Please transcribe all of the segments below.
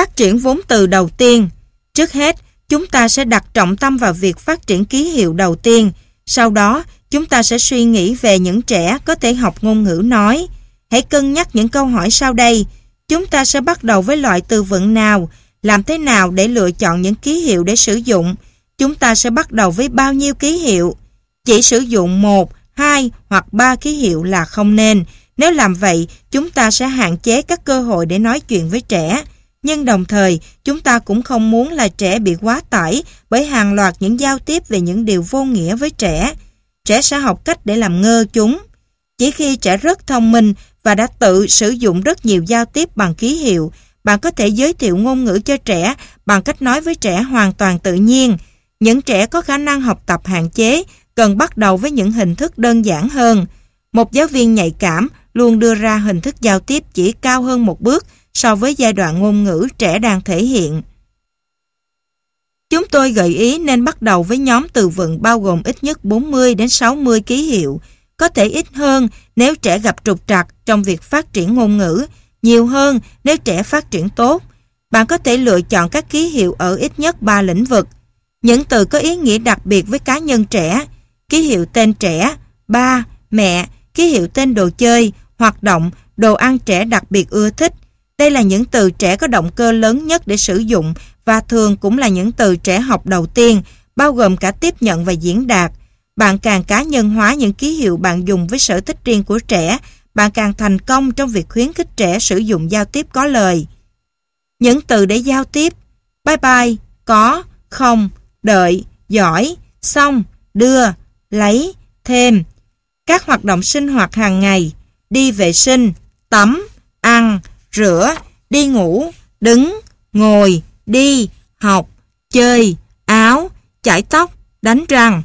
Phát triển vốn từ đầu tiên. Trước hết, chúng ta sẽ đặt trọng tâm vào việc phát triển ký hiệu đầu tiên. Sau đó, chúng ta sẽ suy nghĩ về những trẻ có thể học ngôn ngữ nói. Hãy cân nhắc những câu hỏi sau đây. Chúng ta sẽ bắt đầu với loại từ vựng nào? Làm thế nào để lựa chọn những ký hiệu để sử dụng? Chúng ta sẽ bắt đầu với bao nhiêu ký hiệu? Chỉ sử dụng 1, 2 hoặc 3 ký hiệu là không nên. Nếu làm vậy, chúng ta sẽ hạn chế các cơ hội để nói chuyện với trẻ. Nhưng đồng thời, chúng ta cũng không muốn là trẻ bị quá tải bởi hàng loạt những giao tiếp về những điều vô nghĩa với trẻ. Trẻ sẽ học cách để làm ngơ chúng. Chỉ khi trẻ rất thông minh và đã tự sử dụng rất nhiều giao tiếp bằng ký hiệu, bạn có thể giới thiệu ngôn ngữ cho trẻ bằng cách nói với trẻ hoàn toàn tự nhiên. Những trẻ có khả năng học tập hạn chế cần bắt đầu với những hình thức đơn giản hơn. Một giáo viên nhạy cảm luôn đưa ra hình thức giao tiếp chỉ cao hơn một bước so với giai đoạn ngôn ngữ trẻ đang thể hiện. Chúng tôi gợi ý nên bắt đầu với nhóm từ vựng bao gồm ít nhất 40 đến 60 ký hiệu, có thể ít hơn nếu trẻ gặp trục trặc trong việc phát triển ngôn ngữ, nhiều hơn nếu trẻ phát triển tốt. Bạn có thể lựa chọn các ký hiệu ở ít nhất 3 lĩnh vực. Những từ có ý nghĩa đặc biệt với cá nhân trẻ, ký hiệu tên trẻ, ba, mẹ, ký hiệu tên đồ chơi, hoạt động, đồ ăn trẻ đặc biệt ưa thích. Đây là những từ trẻ có động cơ lớn nhất để sử dụng và thường cũng là những từ trẻ học đầu tiên, bao gồm cả tiếp nhận và diễn đạt. Bạn càng cá nhân hóa những ký hiệu bạn dùng với sở thích riêng của trẻ, bạn càng thành công trong việc khuyến khích trẻ sử dụng giao tiếp có lời. Những từ để giao tiếp: bye bye, có, không, đợi, giỏi, xong, đưa, lấy, thêm. Các hoạt động sinh hoạt hàng ngày: đi vệ sinh, tắm, ăn, rửa, đi ngủ, đứng, ngồi, đi, học, chơi, áo, chải tóc, đánh răng.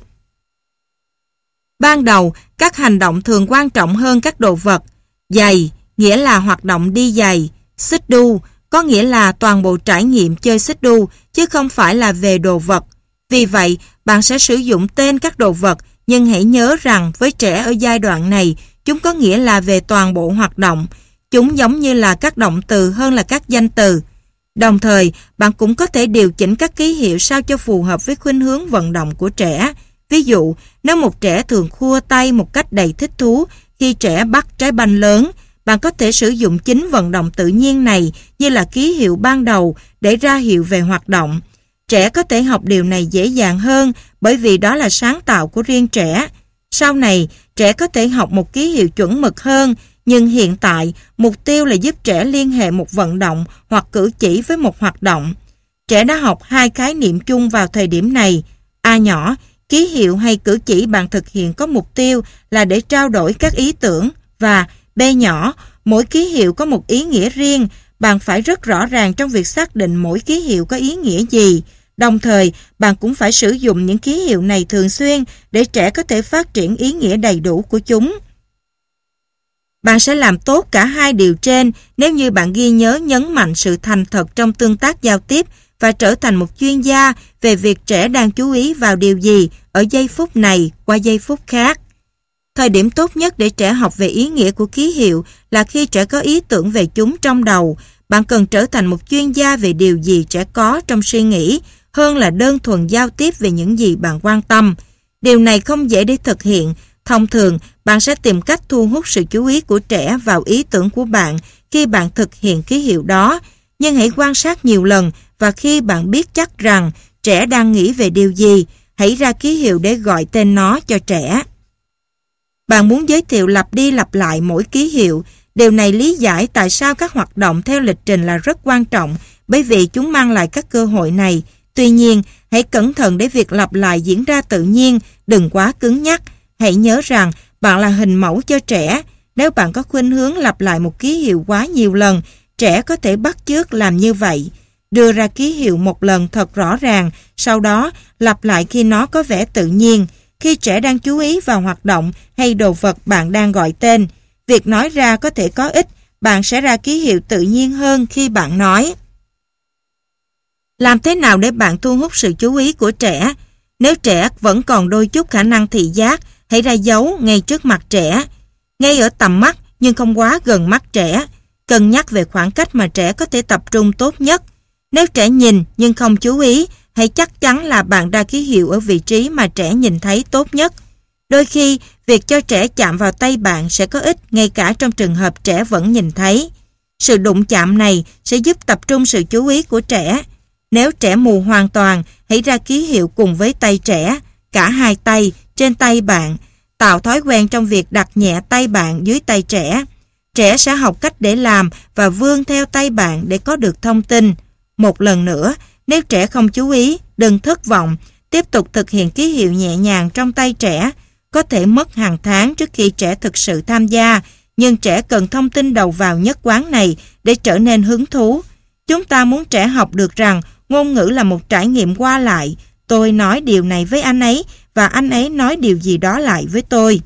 Ban đầu, các hành động thường quan trọng hơn các đồ vật. Giày, nghĩa là hoạt động đi giày. Xích đu, có nghĩa là toàn bộ trải nghiệm chơi xích đu, chứ không phải là về đồ vật. Vì vậy, bạn sẽ sử dụng tên các đồ vật, nhưng hãy nhớ rằng với trẻ ở giai đoạn này, chúng có nghĩa là về toàn bộ hoạt động. Chúng giống như là các động từ hơn là các danh từ. Đồng thời, bạn cũng có thể điều chỉnh các ký hiệu sao cho phù hợp với khuynh hướng vận động của trẻ. Ví dụ, nếu một trẻ thường khua tay một cách đầy thích thú khi trẻ bắt trái banh lớn, bạn có thể sử dụng chính vận động tự nhiên này như là ký hiệu ban đầu để ra hiệu về hoạt động. Trẻ có thể học điều này dễ dàng hơn bởi vì đó là sáng tạo của riêng trẻ. Sau này, trẻ có thể học một ký hiệu chuẩn mực hơn, nhưng hiện tại, mục tiêu là giúp trẻ liên hệ một vận động hoặc cử chỉ với một hoạt động. Trẻ đã học hai khái niệm chung vào thời điểm này. A nhỏ, ký hiệu hay cử chỉ bạn thực hiện có mục tiêu là để trao đổi các ý tưởng, và B nhỏ, mỗi ký hiệu có một ý nghĩa riêng, bạn phải rất rõ ràng trong việc xác định mỗi ký hiệu có ý nghĩa gì. Đồng thời, bạn cũng phải sử dụng những ký hiệu này thường xuyên để trẻ có thể phát triển ý nghĩa đầy đủ của chúng. Bạn sẽ làm tốt cả hai điều trên nếu như bạn ghi nhớ nhấn mạnh sự thành thật trong tương tác giao tiếp và trở thành một chuyên gia về việc trẻ đang chú ý vào điều gì ở giây phút này qua giây phút khác. Thời điểm tốt nhất để trẻ học về ý nghĩa của ký hiệu là khi trẻ có ý tưởng về chúng trong đầu. Bạn cần trở thành một chuyên gia về điều gì trẻ có trong suy nghĩ hơn là đơn thuần giao tiếp về những gì bạn quan tâm. Điều này không dễ để thực hiện. Thông thường, bạn sẽ tìm cách thu hút sự chú ý của trẻ vào ý tưởng của bạn khi bạn thực hiện ký hiệu đó. Nhưng hãy quan sát nhiều lần và khi bạn biết chắc rằng trẻ đang nghĩ về điều gì, hãy ra ký hiệu để gọi tên nó cho trẻ. Bạn muốn giới thiệu lặp đi lặp lại mỗi ký hiệu. Điều này lý giải tại sao các hoạt động theo lịch trình là rất quan trọng, bởi vì chúng mang lại các cơ hội này. Tuy nhiên, hãy cẩn thận để việc lặp lại diễn ra tự nhiên, đừng quá cứng nhắc. Hãy nhớ rằng bạn là hình mẫu cho trẻ. Nếu bạn có khuynh hướng lặp lại một ký hiệu quá nhiều lần, trẻ có thể bắt chước làm như vậy. Đưa ra ký hiệu một lần thật rõ ràng, sau đó lặp lại khi nó có vẻ tự nhiên. Khi trẻ đang chú ý vào hoạt động hay đồ vật bạn đang gọi tên, việc nói ra có thể có ích, bạn sẽ ra ký hiệu tự nhiên hơn khi bạn nói. Làm thế nào để bạn thu hút sự chú ý của trẻ? Nếu trẻ vẫn còn đôi chút khả năng thị giác, hãy ra dấu ngay trước mặt trẻ, ngay ở tầm mắt nhưng không quá gần mắt trẻ. Cân nhắc về khoảng cách mà trẻ có thể tập trung tốt nhất. Nếu trẻ nhìn nhưng không chú ý, hãy chắc chắn là bạn ra ký hiệu ở vị trí mà trẻ nhìn thấy tốt nhất. Đôi khi, việc cho trẻ chạm vào tay bạn sẽ có ích ngay cả trong trường hợp trẻ vẫn nhìn thấy. Sự đụng chạm này sẽ giúp tập trung sự chú ý của trẻ. Nếu trẻ mù hoàn toàn, hãy ra ký hiệu cùng với tay trẻ, cả hai tay, trên tay bạn. Tạo thói quen trong việc đặt nhẹ tay bạn dưới tay trẻ. Trẻ sẽ học cách để làm và vươn theo tay bạn để có được thông tin. Một lần nữa, nếu trẻ không chú ý, đừng thất vọng, tiếp tục thực hiện ký hiệu nhẹ nhàng trong tay trẻ. Có thể mất hàng tháng trước khi trẻ thực sự tham gia, nhưng trẻ cần thông tin đầu vào nhất quán này để trở nên hứng thú. Chúng ta muốn trẻ học được rằng ngôn ngữ là một trải nghiệm qua lại. Tôi nói điều này với anh ấy và anh ấy nói điều gì đó lại với tôi.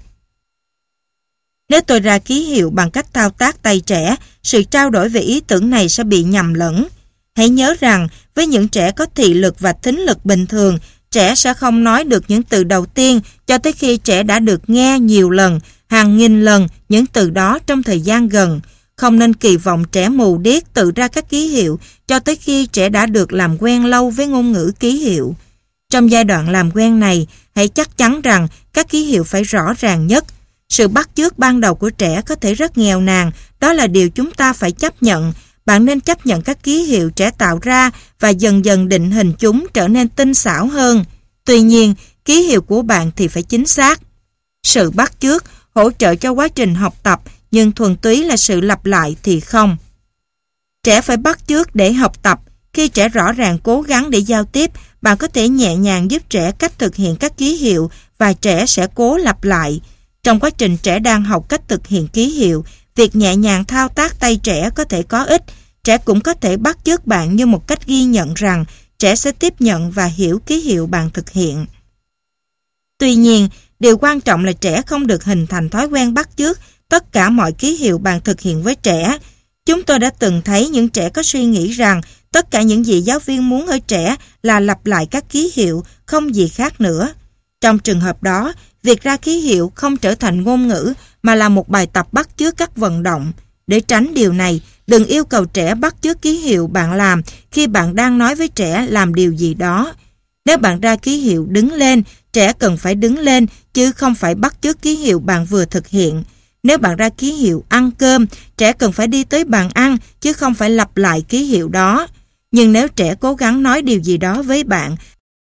Nếu tôi ra ký hiệu bằng cách thao tác tay trẻ, sự trao đổi về ý tưởng này sẽ bị nhầm lẫn. Hãy nhớ rằng, với những trẻ có thị lực và thính lực bình thường, trẻ sẽ không nói được những từ đầu tiên cho tới khi trẻ đã được nghe nhiều lần, hàng nghìn lần những từ đó trong thời gian gần. Không nên kỳ vọng trẻ mù điếc tự ra các ký hiệu cho tới khi trẻ đã được làm quen lâu với ngôn ngữ ký hiệu. Trong giai đoạn làm quen này, hãy chắc chắn rằng các ký hiệu phải rõ ràng nhất. Sự bắt chước ban đầu của trẻ có thể rất nghèo nàn, đó là điều chúng ta phải chấp nhận. Bạn nên chấp nhận các ký hiệu trẻ tạo ra và dần dần định hình chúng trở nên tinh xảo hơn. Tuy nhiên, ký hiệu của bạn thì phải chính xác. Sự bắt chước hỗ trợ cho quá trình học tập, nhưng thuần túy là sự lặp lại thì không. Trẻ phải bắt chước để học tập. Khi trẻ rõ ràng cố gắng để giao tiếp, bạn có thể nhẹ nhàng giúp trẻ cách thực hiện các ký hiệu và trẻ sẽ cố lặp lại. Trong quá trình trẻ đang học cách thực hiện ký hiệu, việc nhẹ nhàng thao tác tay trẻ có thể có ích. Trẻ cũng có thể bắt chước bạn như một cách ghi nhận rằng trẻ sẽ tiếp nhận và hiểu ký hiệu bạn thực hiện. Tuy nhiên, điều quan trọng là trẻ không được hình thành thói quen bắt chước tất cả mọi ký hiệu bạn thực hiện với trẻ. Chúng tôi đã từng thấy những trẻ có suy nghĩ rằng tất cả những gì giáo viên muốn ở trẻ là lặp lại các ký hiệu, không gì khác nữa. Trong trường hợp đó, việc ra ký hiệu không trở thành ngôn ngữ mà là một bài tập bắt chước các vận động. Để tránh điều này, đừng yêu cầu trẻ bắt chước ký hiệu bạn làm khi bạn đang nói với trẻ làm điều gì đó. Nếu bạn ra ký hiệu đứng lên, trẻ cần phải đứng lên chứ không phải bắt chước ký hiệu bạn vừa thực hiện. Nếu bạn ra ký hiệu ăn cơm, trẻ cần phải đi tới bàn ăn chứ không phải lặp lại ký hiệu đó. Nhưng nếu trẻ cố gắng nói điều gì đó với bạn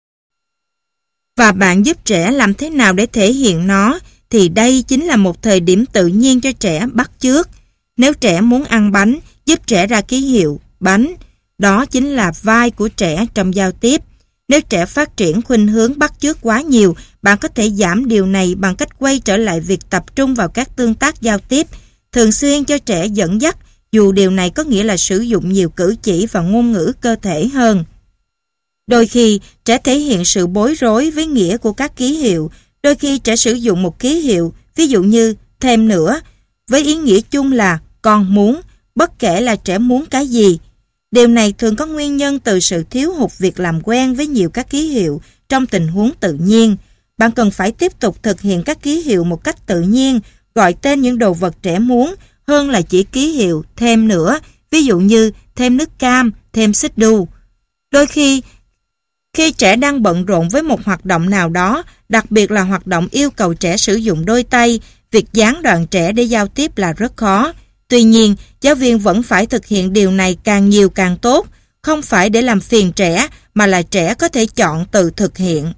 và bạn giúp trẻ làm thế nào để thể hiện nó, thì đây chính là một thời điểm tự nhiên cho trẻ bắt chước. Nếu trẻ muốn ăn bánh, giúp trẻ ra ký hiệu bánh. Đó chính là vai của trẻ trong giao tiếp. Nếu trẻ phát triển khuynh hướng bắt chước quá nhiều, bạn có thể giảm điều này bằng cách quay trở lại việc tập trung vào các tương tác giao tiếp, thường xuyên cho trẻ dẫn dắt, dù điều này có nghĩa là sử dụng nhiều cử chỉ và ngôn ngữ cơ thể hơn. Đôi khi, trẻ thể hiện sự bối rối với nghĩa của các ký hiệu. Đôi khi trẻ sử dụng một ký hiệu, ví dụ như thêm nữa, với ý nghĩa chung là con muốn, bất kể là trẻ muốn cái gì. Điều này thường có nguyên nhân từ sự thiếu hụt việc làm quen với nhiều các ký hiệu trong tình huống tự nhiên. Bạn cần phải tiếp tục thực hiện các ký hiệu một cách tự nhiên, gọi tên những đồ vật trẻ muốn, hơn là chỉ ký hiệu thêm nữa, ví dụ như thêm nước cam, thêm xích đu. Đôi khi trẻ đang bận rộn với một hoạt động nào đó, đặc biệt là hoạt động yêu cầu trẻ sử dụng đôi tay, việc gián đoạn trẻ để giao tiếp là rất khó. Tuy nhiên, giáo viên vẫn phải thực hiện điều này càng nhiều càng tốt, không phải để làm phiền trẻ, mà là trẻ có thể chọn tự thực hiện.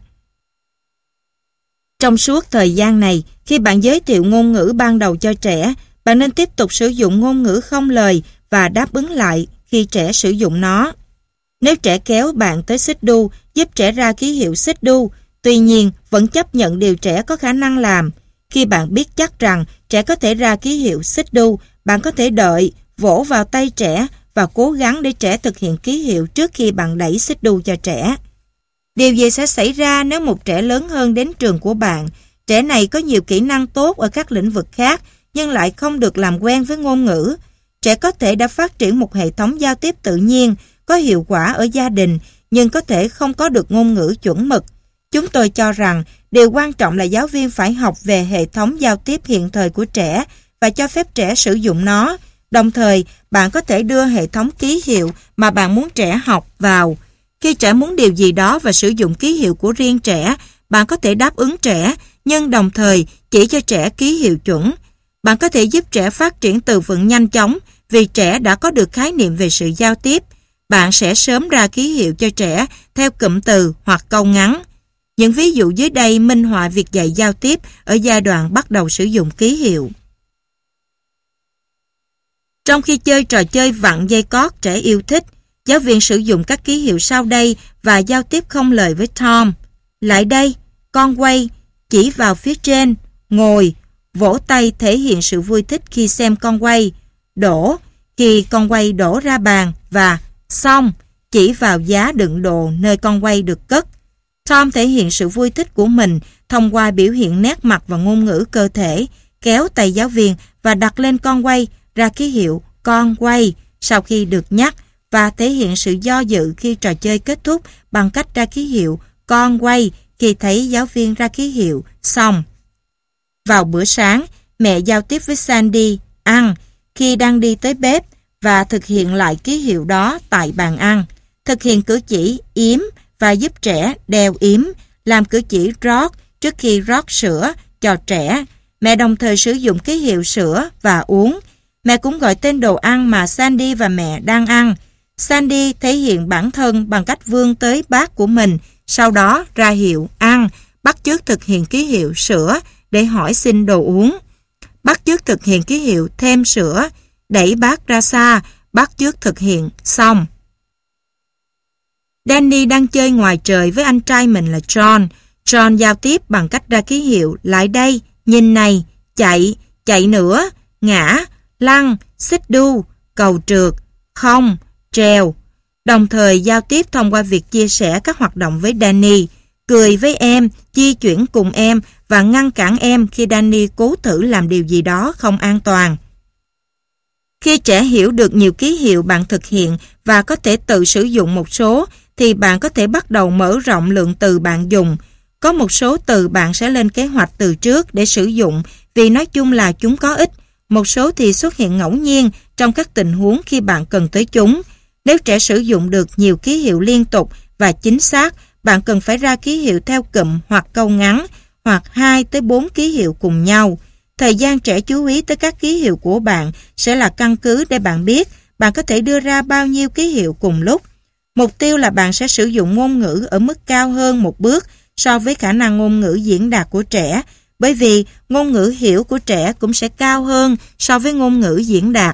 Trong suốt thời gian này, khi bạn giới thiệu ngôn ngữ ban đầu cho trẻ, bạn nên tiếp tục sử dụng ngôn ngữ không lời và đáp ứng lại khi trẻ sử dụng nó. Nếu trẻ kéo bạn tới xích đu, giúp trẻ ra ký hiệu xích đu, tuy nhiên vẫn chấp nhận điều trẻ có khả năng làm. Khi bạn biết chắc rằng trẻ có thể ra ký hiệu xích đu, bạn có thể đợi, vỗ vào tay trẻ và cố gắng để trẻ thực hiện ký hiệu trước khi bạn đẩy xích đu cho trẻ. Điều gì sẽ xảy ra nếu một trẻ lớn hơn đến trường của bạn? Trẻ này có nhiều kỹ năng tốt ở các lĩnh vực khác, nhưng lại không được làm quen với ngôn ngữ. Trẻ có thể đã phát triển một hệ thống giao tiếp tự nhiên, có hiệu quả ở gia đình, nhưng có thể không có được ngôn ngữ chuẩn mực. Chúng tôi cho rằng điều quan trọng là giáo viên phải học về hệ thống giao tiếp hiện thời của trẻ và cho phép trẻ sử dụng nó. Đồng thời, bạn có thể đưa hệ thống ký hiệu mà bạn muốn trẻ học vào. Khi trẻ muốn điều gì đó và sử dụng ký hiệu của riêng trẻ, bạn có thể đáp ứng trẻ, nhưng đồng thời chỉ cho trẻ ký hiệu chuẩn. Bạn có thể giúp trẻ phát triển từ vựng nhanh chóng vì trẻ đã có được khái niệm về sự giao tiếp. Bạn sẽ sớm ra ký hiệu cho trẻ theo cụm từ hoặc câu ngắn. Những ví dụ dưới đây minh họa việc dạy giao tiếp ở giai đoạn bắt đầu sử dụng ký hiệu. Trong khi chơi trò chơi vặn dây cót trẻ yêu thích, giáo viên sử dụng các ký hiệu sau đây và giao tiếp không lời với Tom. Lại đây, con quay, chỉ vào phía trên, ngồi, vỗ tay thể hiện sự vui thích khi xem con quay, đổ, khi con quay đổ ra bàn và xong, chỉ vào giá đựng đồ nơi con quay được cất. Tom thể hiện sự vui thích của mình thông qua biểu hiện nét mặt và ngôn ngữ cơ thể, kéo tay giáo viên và đặt lên con quay ra ký hiệu con quay sau khi được nhắc và thể hiện sự do dự khi trò chơi kết thúc bằng cách ra ký hiệu con quay khi thấy giáo viên ra ký hiệu xong. Vào bữa sáng, mẹ giao tiếp với Sandy ăn khi đang đi tới bếp và thực hiện lại ký hiệu đó tại bàn ăn. Thực hiện cử chỉ yếm và giúp trẻ đeo yếm, làm cử chỉ rót trước khi rót sữa cho trẻ. Mẹ đồng thời sử dụng ký hiệu sữa và uống. Mẹ cũng gọi tên đồ ăn mà Sandy và mẹ đang ăn. Sandy thể hiện bản thân bằng cách vươn tới bát của mình, sau đó ra hiệu ăn, bắt chước thực hiện ký hiệu sữa để hỏi xin đồ uống. Bắt chước thực hiện ký hiệu thêm sữa, đẩy bát ra xa, bắt chước thực hiện xong. Danny đang chơi ngoài trời với anh trai mình là John. John giao tiếp bằng cách ra ký hiệu lại đây, nhìn này, chạy, chạy nữa, ngã, lăn, xích đu, cầu trượt, không, trèo. Đồng thời giao tiếp thông qua việc chia sẻ các hoạt động với Danny, cười với em, di chuyển cùng em và ngăn cản em khi Danny cố thử làm điều gì đó không an toàn. Khi trẻ hiểu được nhiều ký hiệu bạn thực hiện và có thể tự sử dụng một số, thì bạn có thể bắt đầu mở rộng lượng từ bạn dùng. Có một số từ bạn sẽ lên kế hoạch từ trước để sử dụng vì nói chung là chúng có ích. Một số thì xuất hiện ngẫu nhiên trong các tình huống khi bạn cần tới chúng. Nếu trẻ sử dụng được nhiều ký hiệu liên tục và chính xác, bạn cần phải ra ký hiệu theo cụm hoặc câu ngắn, hoặc 2 tới 4 ký hiệu cùng nhau. Thời gian trẻ chú ý tới các ký hiệu của bạn sẽ là căn cứ để bạn biết bạn có thể đưa ra bao nhiêu ký hiệu cùng lúc. Mục tiêu là bạn sẽ sử dụng ngôn ngữ ở mức cao hơn một bước so với khả năng ngôn ngữ diễn đạt của trẻ, bởi vì ngôn ngữ hiểu của trẻ cũng sẽ cao hơn so với ngôn ngữ diễn đạt.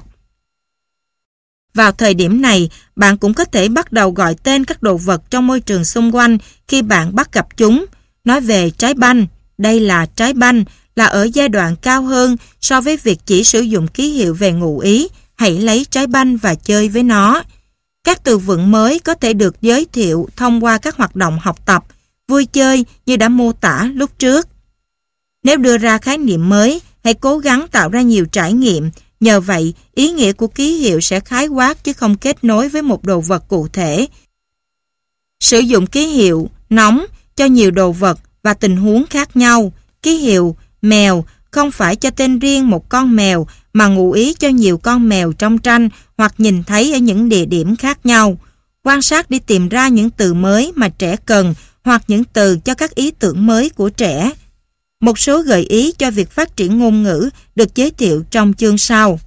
Vào thời điểm này, bạn cũng có thể bắt đầu gọi tên các đồ vật trong môi trường xung quanh khi bạn bắt gặp chúng. Nói về trái banh, đây là trái banh, là ở giai đoạn cao hơn so với việc chỉ sử dụng ký hiệu về ngụ ý, hãy lấy trái banh và chơi với nó. Các từ vựng mới có thể được giới thiệu thông qua các hoạt động học tập, vui chơi như đã mô tả lúc trước. Nếu đưa ra khái niệm mới, hãy cố gắng tạo ra nhiều trải nghiệm. Nhờ vậy, ý nghĩa của ký hiệu sẽ khái quát chứ không kết nối với một đồ vật cụ thể. Sử dụng ký hiệu nóng cho nhiều đồ vật và tình huống khác nhau. Ký hiệu mèo không phải cho tên riêng một con mèo mà ngụ ý cho nhiều con mèo trong tranh hoặc nhìn thấy ở những địa điểm khác nhau. Quan sát để tìm ra những từ mới mà trẻ cần hoặc những từ cho các ý tưởng mới của trẻ. Một số gợi ý cho việc phát triển ngôn ngữ được giới thiệu trong chương sau.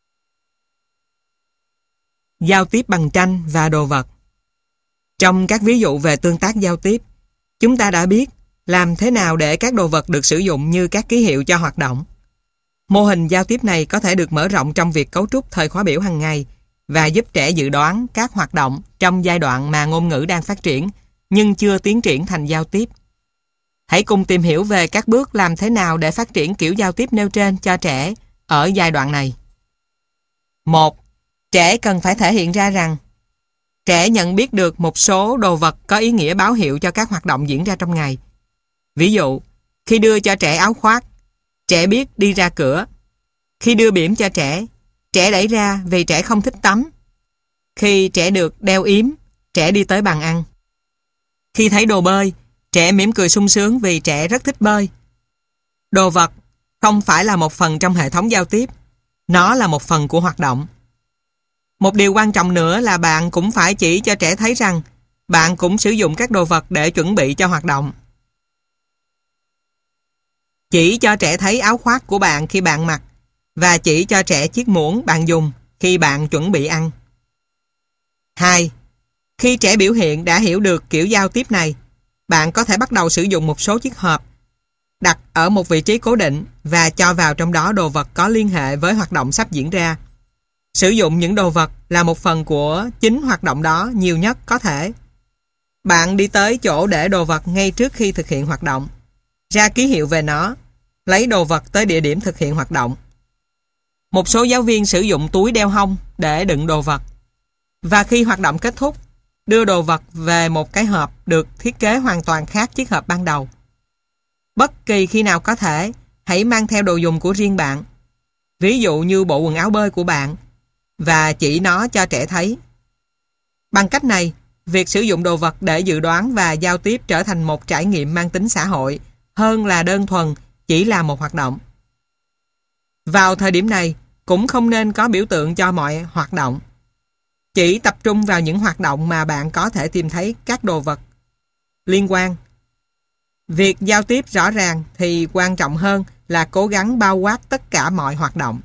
Giao tiếp bằng tranh và đồ vật. Trong các ví dụ về tương tác giao tiếp, chúng ta đã biết làm thế nào để các đồ vật được sử dụng như các ký hiệu cho hoạt động. Mô hình giao tiếp này có thể được mở rộng trong việc cấu trúc thời khóa biểu hàng ngày và giúp trẻ dự đoán các hoạt động trong giai đoạn mà ngôn ngữ đang phát triển nhưng chưa tiến triển thành giao tiếp. Hãy cùng tìm hiểu về các bước làm thế nào để phát triển kiểu giao tiếp nêu trên cho trẻ ở giai đoạn này. 1. Trẻ cần phải thể hiện ra rằng trẻ nhận biết được một số đồ vật có ý nghĩa báo hiệu cho các hoạt động diễn ra trong ngày. Ví dụ, khi đưa cho trẻ áo khoác, trẻ biết đi ra cửa. Khi đưa bỉm cho trẻ, trẻ đẩy ra vì trẻ không thích tắm. Khi trẻ được đeo yếm, trẻ đi tới bàn ăn. Khi thấy đồ bơi, trẻ mỉm cười sung sướng vì trẻ rất thích bơi. Đồ vật không phải là một phần trong hệ thống giao tiếp. Nó là một phần của hoạt động. Một điều quan trọng nữa là bạn cũng phải chỉ cho trẻ thấy rằng bạn cũng sử dụng các đồ vật để chuẩn bị cho hoạt động. Chỉ cho trẻ thấy áo khoác của bạn khi bạn mặc và chỉ cho trẻ chiếc muỗng bạn dùng khi bạn chuẩn bị ăn. 2. Khi trẻ biểu hiện đã hiểu được kiểu giao tiếp này, bạn có thể bắt đầu sử dụng một số chiếc hộp đặt ở một vị trí cố định và cho vào trong đó đồ vật có liên hệ với hoạt động sắp diễn ra. Sử dụng những đồ vật là một phần của chính hoạt động đó nhiều nhất có thể. Bạn đi tới chỗ để đồ vật ngay trước khi thực hiện hoạt động, ra ký hiệu về nó, lấy đồ vật tới địa điểm thực hiện hoạt động. Một số giáo viên sử dụng túi đeo hông để đựng đồ vật. Và khi hoạt động kết thúc, đưa đồ vật về một cái hộp được thiết kế hoàn toàn khác chiếc hộp ban đầu. Bất kỳ khi nào có thể, hãy mang theo đồ dùng của riêng bạn. Ví dụ như bộ quần áo bơi của bạn và chỉ nó cho trẻ thấy. Bằng cách này, việc sử dụng đồ vật để dự đoán và giao tiếp trở thành một trải nghiệm mang tính xã hội hơn là đơn thuần chỉ là một hoạt động. Vào thời điểm này, cũng không nên có biểu tượng cho mọi hoạt động. Chỉ tập trung vào những hoạt động mà bạn có thể tìm thấy các đồ vật liên quan. Việc giao tiếp rõ ràng thì quan trọng hơn là cố gắng bao quát tất cả mọi hoạt động.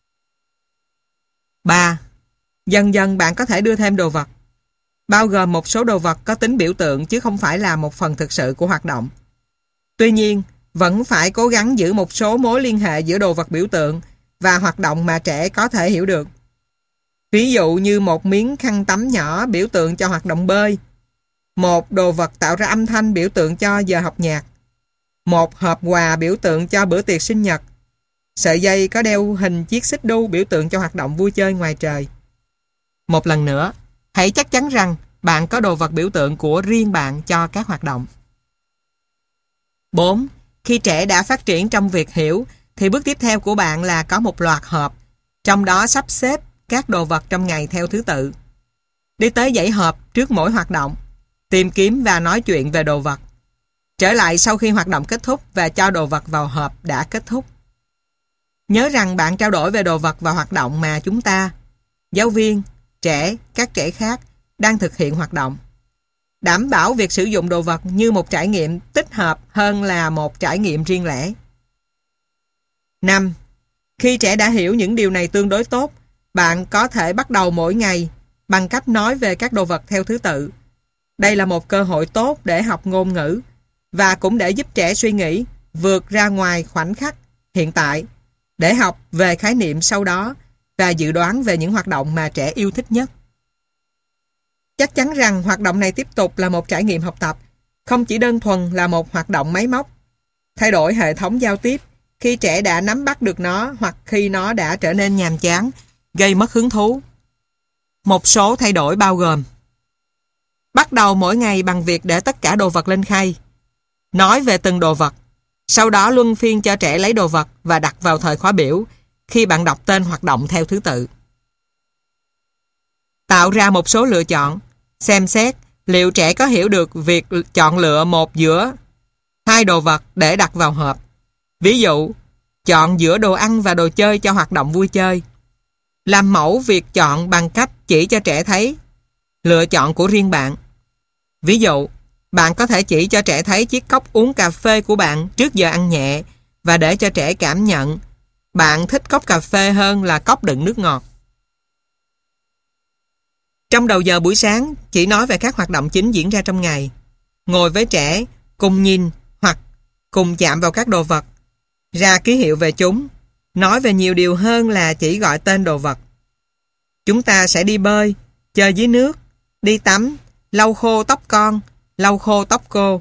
3. Dần dần bạn có thể đưa thêm đồ vật, bao gồm một số đồ vật có tính biểu tượng chứ không phải là một phần thực sự của hoạt động. Tuy nhiên, vẫn phải cố gắng giữ một số mối liên hệ giữa đồ vật biểu tượng và hoạt động mà trẻ có thể hiểu được. Ví dụ như một miếng khăn tắm nhỏ biểu tượng cho hoạt động bơi, một đồ vật tạo ra âm thanh biểu tượng cho giờ học nhạc, một hộp quà biểu tượng cho bữa tiệc sinh nhật, sợi dây có đeo hình chiếc xích đu biểu tượng cho hoạt động vui chơi ngoài trời. Một lần nữa, hãy chắc chắn rằng bạn có đồ vật biểu tượng của riêng bạn cho các hoạt động. 4. Khi trẻ đã phát triển trong việc hiểu, thì bước tiếp theo của bạn là có một loạt hộp, trong đó sắp xếp các đồ vật trong ngày theo thứ tự. Đi tới dãy hộp trước mỗi hoạt động, tìm kiếm và nói chuyện về đồ vật. Trở lại sau khi hoạt động kết thúc và cho đồ vật vào hộp đã kết thúc. Nhớ rằng bạn trao đổi về đồ vật và hoạt động mà chúng ta, giáo viên, trẻ, các trẻ khác đang thực hiện hoạt động. Đảm bảo việc sử dụng đồ vật như một trải nghiệm tích hợp hơn là một trải nghiệm riêng lẻ. 5. Khi trẻ đã hiểu những điều này tương đối tốt, bạn có thể bắt đầu mỗi ngày bằng cách nói về các đồ vật theo thứ tự. Đây là một cơ hội tốt để học ngôn ngữ và cũng để giúp trẻ suy nghĩ vượt ra ngoài khoảnh khắc hiện tại để học về khái niệm sau đó và dự đoán về những hoạt động mà trẻ yêu thích nhất. Chắc chắn rằng hoạt động này tiếp tục là một trải nghiệm học tập, không chỉ đơn thuần là một hoạt động máy móc. Thay đổi hệ thống giao tiếp khi trẻ đã nắm bắt được nó hoặc khi nó đã trở nên nhàm chán, gây mất hứng thú. Một số thay đổi bao gồm: bắt đầu mỗi ngày bằng việc để tất cả đồ vật lên khay, nói về từng đồ vật, sau đó luân phiên cho trẻ lấy đồ vật và đặt vào thời khóa biểu khi bạn đọc tên hoạt động theo thứ tự. Tạo ra một số lựa chọn, xem xét liệu trẻ có hiểu được việc chọn lựa một giữa hai đồ vật để đặt vào hộp. Ví dụ, chọn giữa đồ ăn và đồ chơi cho hoạt động vui chơi. Làm mẫu việc chọn bằng cách chỉ cho trẻ thấy lựa chọn của riêng bạn. Ví dụ, bạn có thể chỉ cho trẻ thấy chiếc cốc uống cà phê của bạn trước giờ ăn nhẹ và để cho trẻ cảm nhận bạn thích cốc cà phê hơn là cốc đựng nước ngọt. Trong đầu giờ buổi sáng, chỉ nói về các hoạt động chính diễn ra trong ngày. Ngồi với trẻ, cùng nhìn hoặc cùng chạm vào các đồ vật, ra ký hiệu về chúng, nói về nhiều điều hơn là chỉ gọi tên đồ vật. Chúng ta sẽ đi bơi, chơi dưới nước, đi tắm, lau khô tóc con, lau khô tóc cô.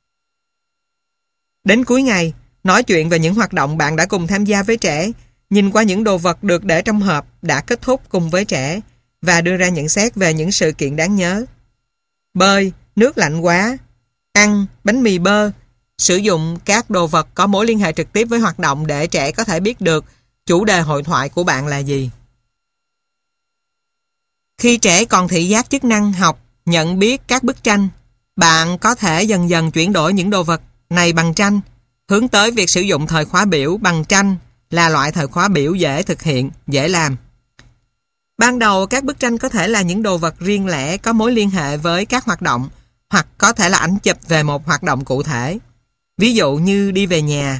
Đến cuối ngày, nói chuyện về những hoạt động bạn đã cùng tham gia với trẻ, nhìn qua những đồ vật được để trong hộp đã kết thúc cùng với trẻ và đưa ra nhận xét về những sự kiện đáng nhớ. Bơi, nước lạnh quá, ăn, bánh mì bơ, sử dụng các đồ vật có mối liên hệ trực tiếp với hoạt động để trẻ có thể biết được chủ đề hội thoại của bạn là gì. Khi trẻ còn thị giác chức năng học, nhận biết các bức tranh, bạn có thể dần dần chuyển đổi những đồ vật này bằng tranh, hướng tới việc sử dụng thời khóa biểu bằng tranh là loại thời khóa biểu dễ thực hiện, dễ làm. Ban đầu các bức tranh có thể là những đồ vật riêng lẻ có mối liên hệ với các hoạt động, hoặc có thể là ảnh chụp về một hoạt động cụ thể. Ví dụ như đi về nhà.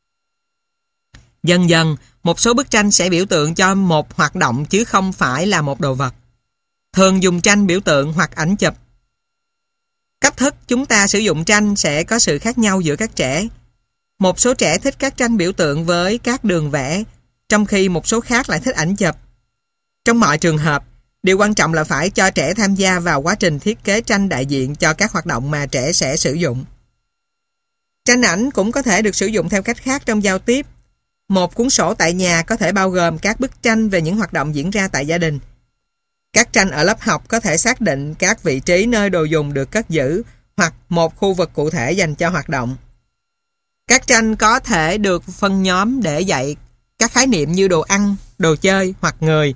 Dần dần, một số bức tranh sẽ biểu tượng cho một hoạt động chứ không phải là một đồ vật. Thường dùng tranh biểu tượng hoặc ảnh chụp. Cách thức chúng ta sử dụng tranh sẽ có sự khác nhau giữa các trẻ. Một số trẻ thích các tranh biểu tượng với các đường vẽ, trong khi một số khác lại thích ảnh chụp. Trong mọi trường hợp, điều quan trọng là phải cho trẻ tham gia vào quá trình thiết kế tranh đại diện cho các hoạt động mà trẻ sẽ sử dụng. Tranh ảnh cũng có thể được sử dụng theo cách khác trong giao tiếp. Một cuốn sổ tại nhà có thể bao gồm các bức tranh về những hoạt động diễn ra tại gia đình. Các tranh ở lớp học có thể xác định các vị trí nơi đồ dùng được cất giữ hoặc một khu vực cụ thể dành cho hoạt động. Các tranh có thể được phân nhóm để dạy các khái niệm như đồ ăn, đồ chơi hoặc người.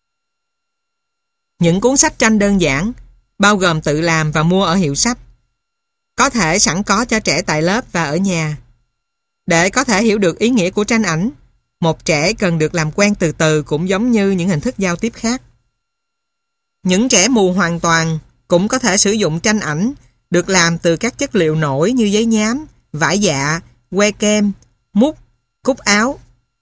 Những cuốn sách tranh đơn giản, bao gồm tự làm và mua ở hiệu sách, có thể sẵn có cho trẻ tại lớp và ở nhà. Để có thể hiểu được ý nghĩa của tranh ảnh, một trẻ cần được làm quen từ từ cũng giống như những hình thức giao tiếp khác. Những trẻ mù hoàn toàn cũng có thể sử dụng tranh ảnh được làm từ các chất liệu nổi như giấy nhám, vải dạ, que kem, mút, cúc áo.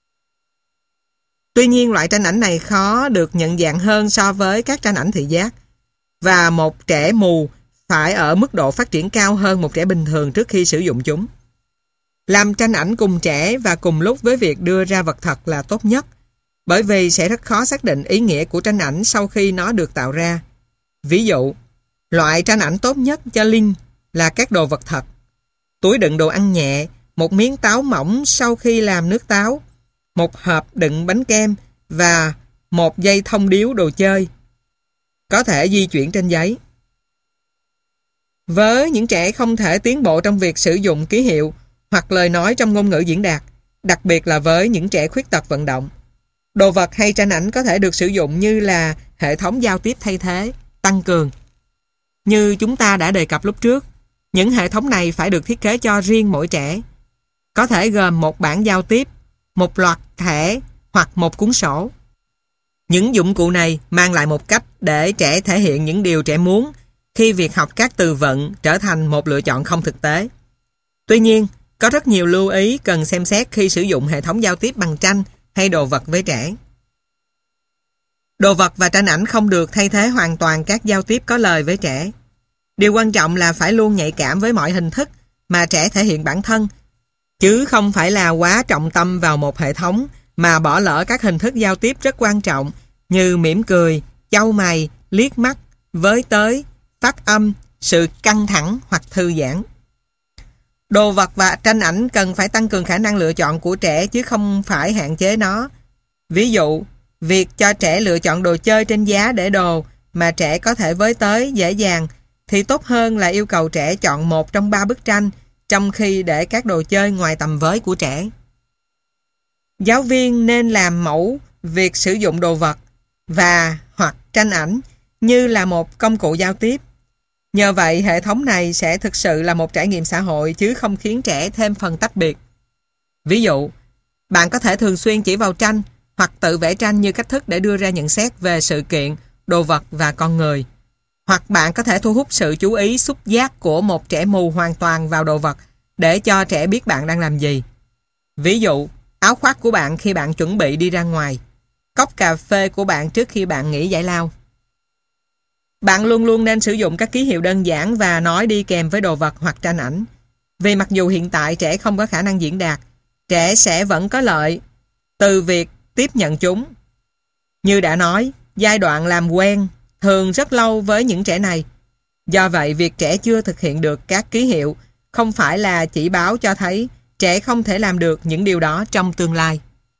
Tuy nhiên, loại tranh ảnh này khó được nhận dạng hơn so với các tranh ảnh thị giác, và một trẻ mù phải ở mức độ phát triển cao hơn một trẻ bình thường trước khi sử dụng chúng. Làm tranh ảnh cùng trẻ và cùng lúc với việc đưa ra vật thật là tốt nhất, bởi vì sẽ rất khó xác định ý nghĩa của tranh ảnh sau khi nó được tạo ra. Ví dụ, loại tranh ảnh tốt nhất cho Linh là các đồ vật thật, túi đựng đồ ăn nhẹ, một miếng táo mỏng sau khi làm nước táo, một hộp đựng bánh kem và một dây thông điếu đồ chơi, có thể di chuyển trên giấy. Với những trẻ không thể tiến bộ trong việc sử dụng ký hiệu hoặc lời nói trong ngôn ngữ diễn đạt, đặc biệt là với những trẻ khuyết tật vận động, đồ vật hay tranh ảnh có thể được sử dụng như là hệ thống giao tiếp thay thế, tăng cường. Như chúng ta đã đề cập lúc trước, những hệ thống này phải được thiết kế cho riêng mỗi trẻ. Có thể gồm một bảng giao tiếp, một loạt thẻ hoặc một cuốn sổ. Những dụng cụ này mang lại một cách để trẻ thể hiện những điều trẻ muốn khi việc học các từ vựng trở thành một lựa chọn không thực tế. Tuy nhiên, có rất nhiều lưu ý cần xem xét khi sử dụng hệ thống giao tiếp bằng tranh hay đồ vật với trẻ. Đồ vật và tranh ảnh không được thay thế hoàn toàn các giao tiếp có lời với trẻ. Điều quan trọng là phải luôn nhạy cảm với mọi hình thức mà trẻ thể hiện bản thân, chứ không phải là quá trọng tâm vào một hệ thống mà bỏ lỡ các hình thức giao tiếp rất quan trọng như mỉm cười, chau mày, liếc mắt, với tới, phát âm, sự căng thẳng hoặc thư giãn. Đồ vật và tranh ảnh cần phải tăng cường khả năng lựa chọn của trẻ chứ không phải hạn chế nó. Ví dụ, việc cho trẻ lựa chọn đồ chơi trên giá để đồ mà trẻ có thể với tới dễ dàng thì tốt hơn là yêu cầu trẻ chọn một trong 3 bức tranh, trong khi để các đồ chơi ngoài tầm với của trẻ. Giáo viên nên làm mẫu việc sử dụng đồ vật và hoặc tranh ảnh như là một công cụ giao tiếp. Nhờ vậy, hệ thống này sẽ thực sự là một trải nghiệm xã hội chứ không khiến trẻ thêm phần tách biệt. Ví dụ, bạn có thể thường xuyên chỉ vào tranh hoặc tự vẽ tranh như cách thức để đưa ra nhận xét về sự kiện, đồ vật và con người. Hoặc bạn có thể thu hút sự chú ý xúc giác của một trẻ mù hoàn toàn vào đồ vật để cho trẻ biết bạn đang làm gì. Ví dụ, áo khoác của bạn khi bạn chuẩn bị đi ra ngoài, cốc cà phê của bạn trước khi bạn nghỉ giải lao. Bạn luôn luôn nên sử dụng các ký hiệu đơn giản và nói đi kèm với đồ vật hoặc tranh ảnh. Vì mặc dù hiện tại trẻ không có khả năng diễn đạt, trẻ sẽ vẫn có lợi từ việc tiếp nhận chúng. Như đã nói, giai đoạn làm quen thường rất lâu với những trẻ này. Do vậy, việc trẻ chưa thực hiện được các ký hiệu không phải là chỉ báo cho thấy trẻ không thể làm được những điều đó trong tương lai.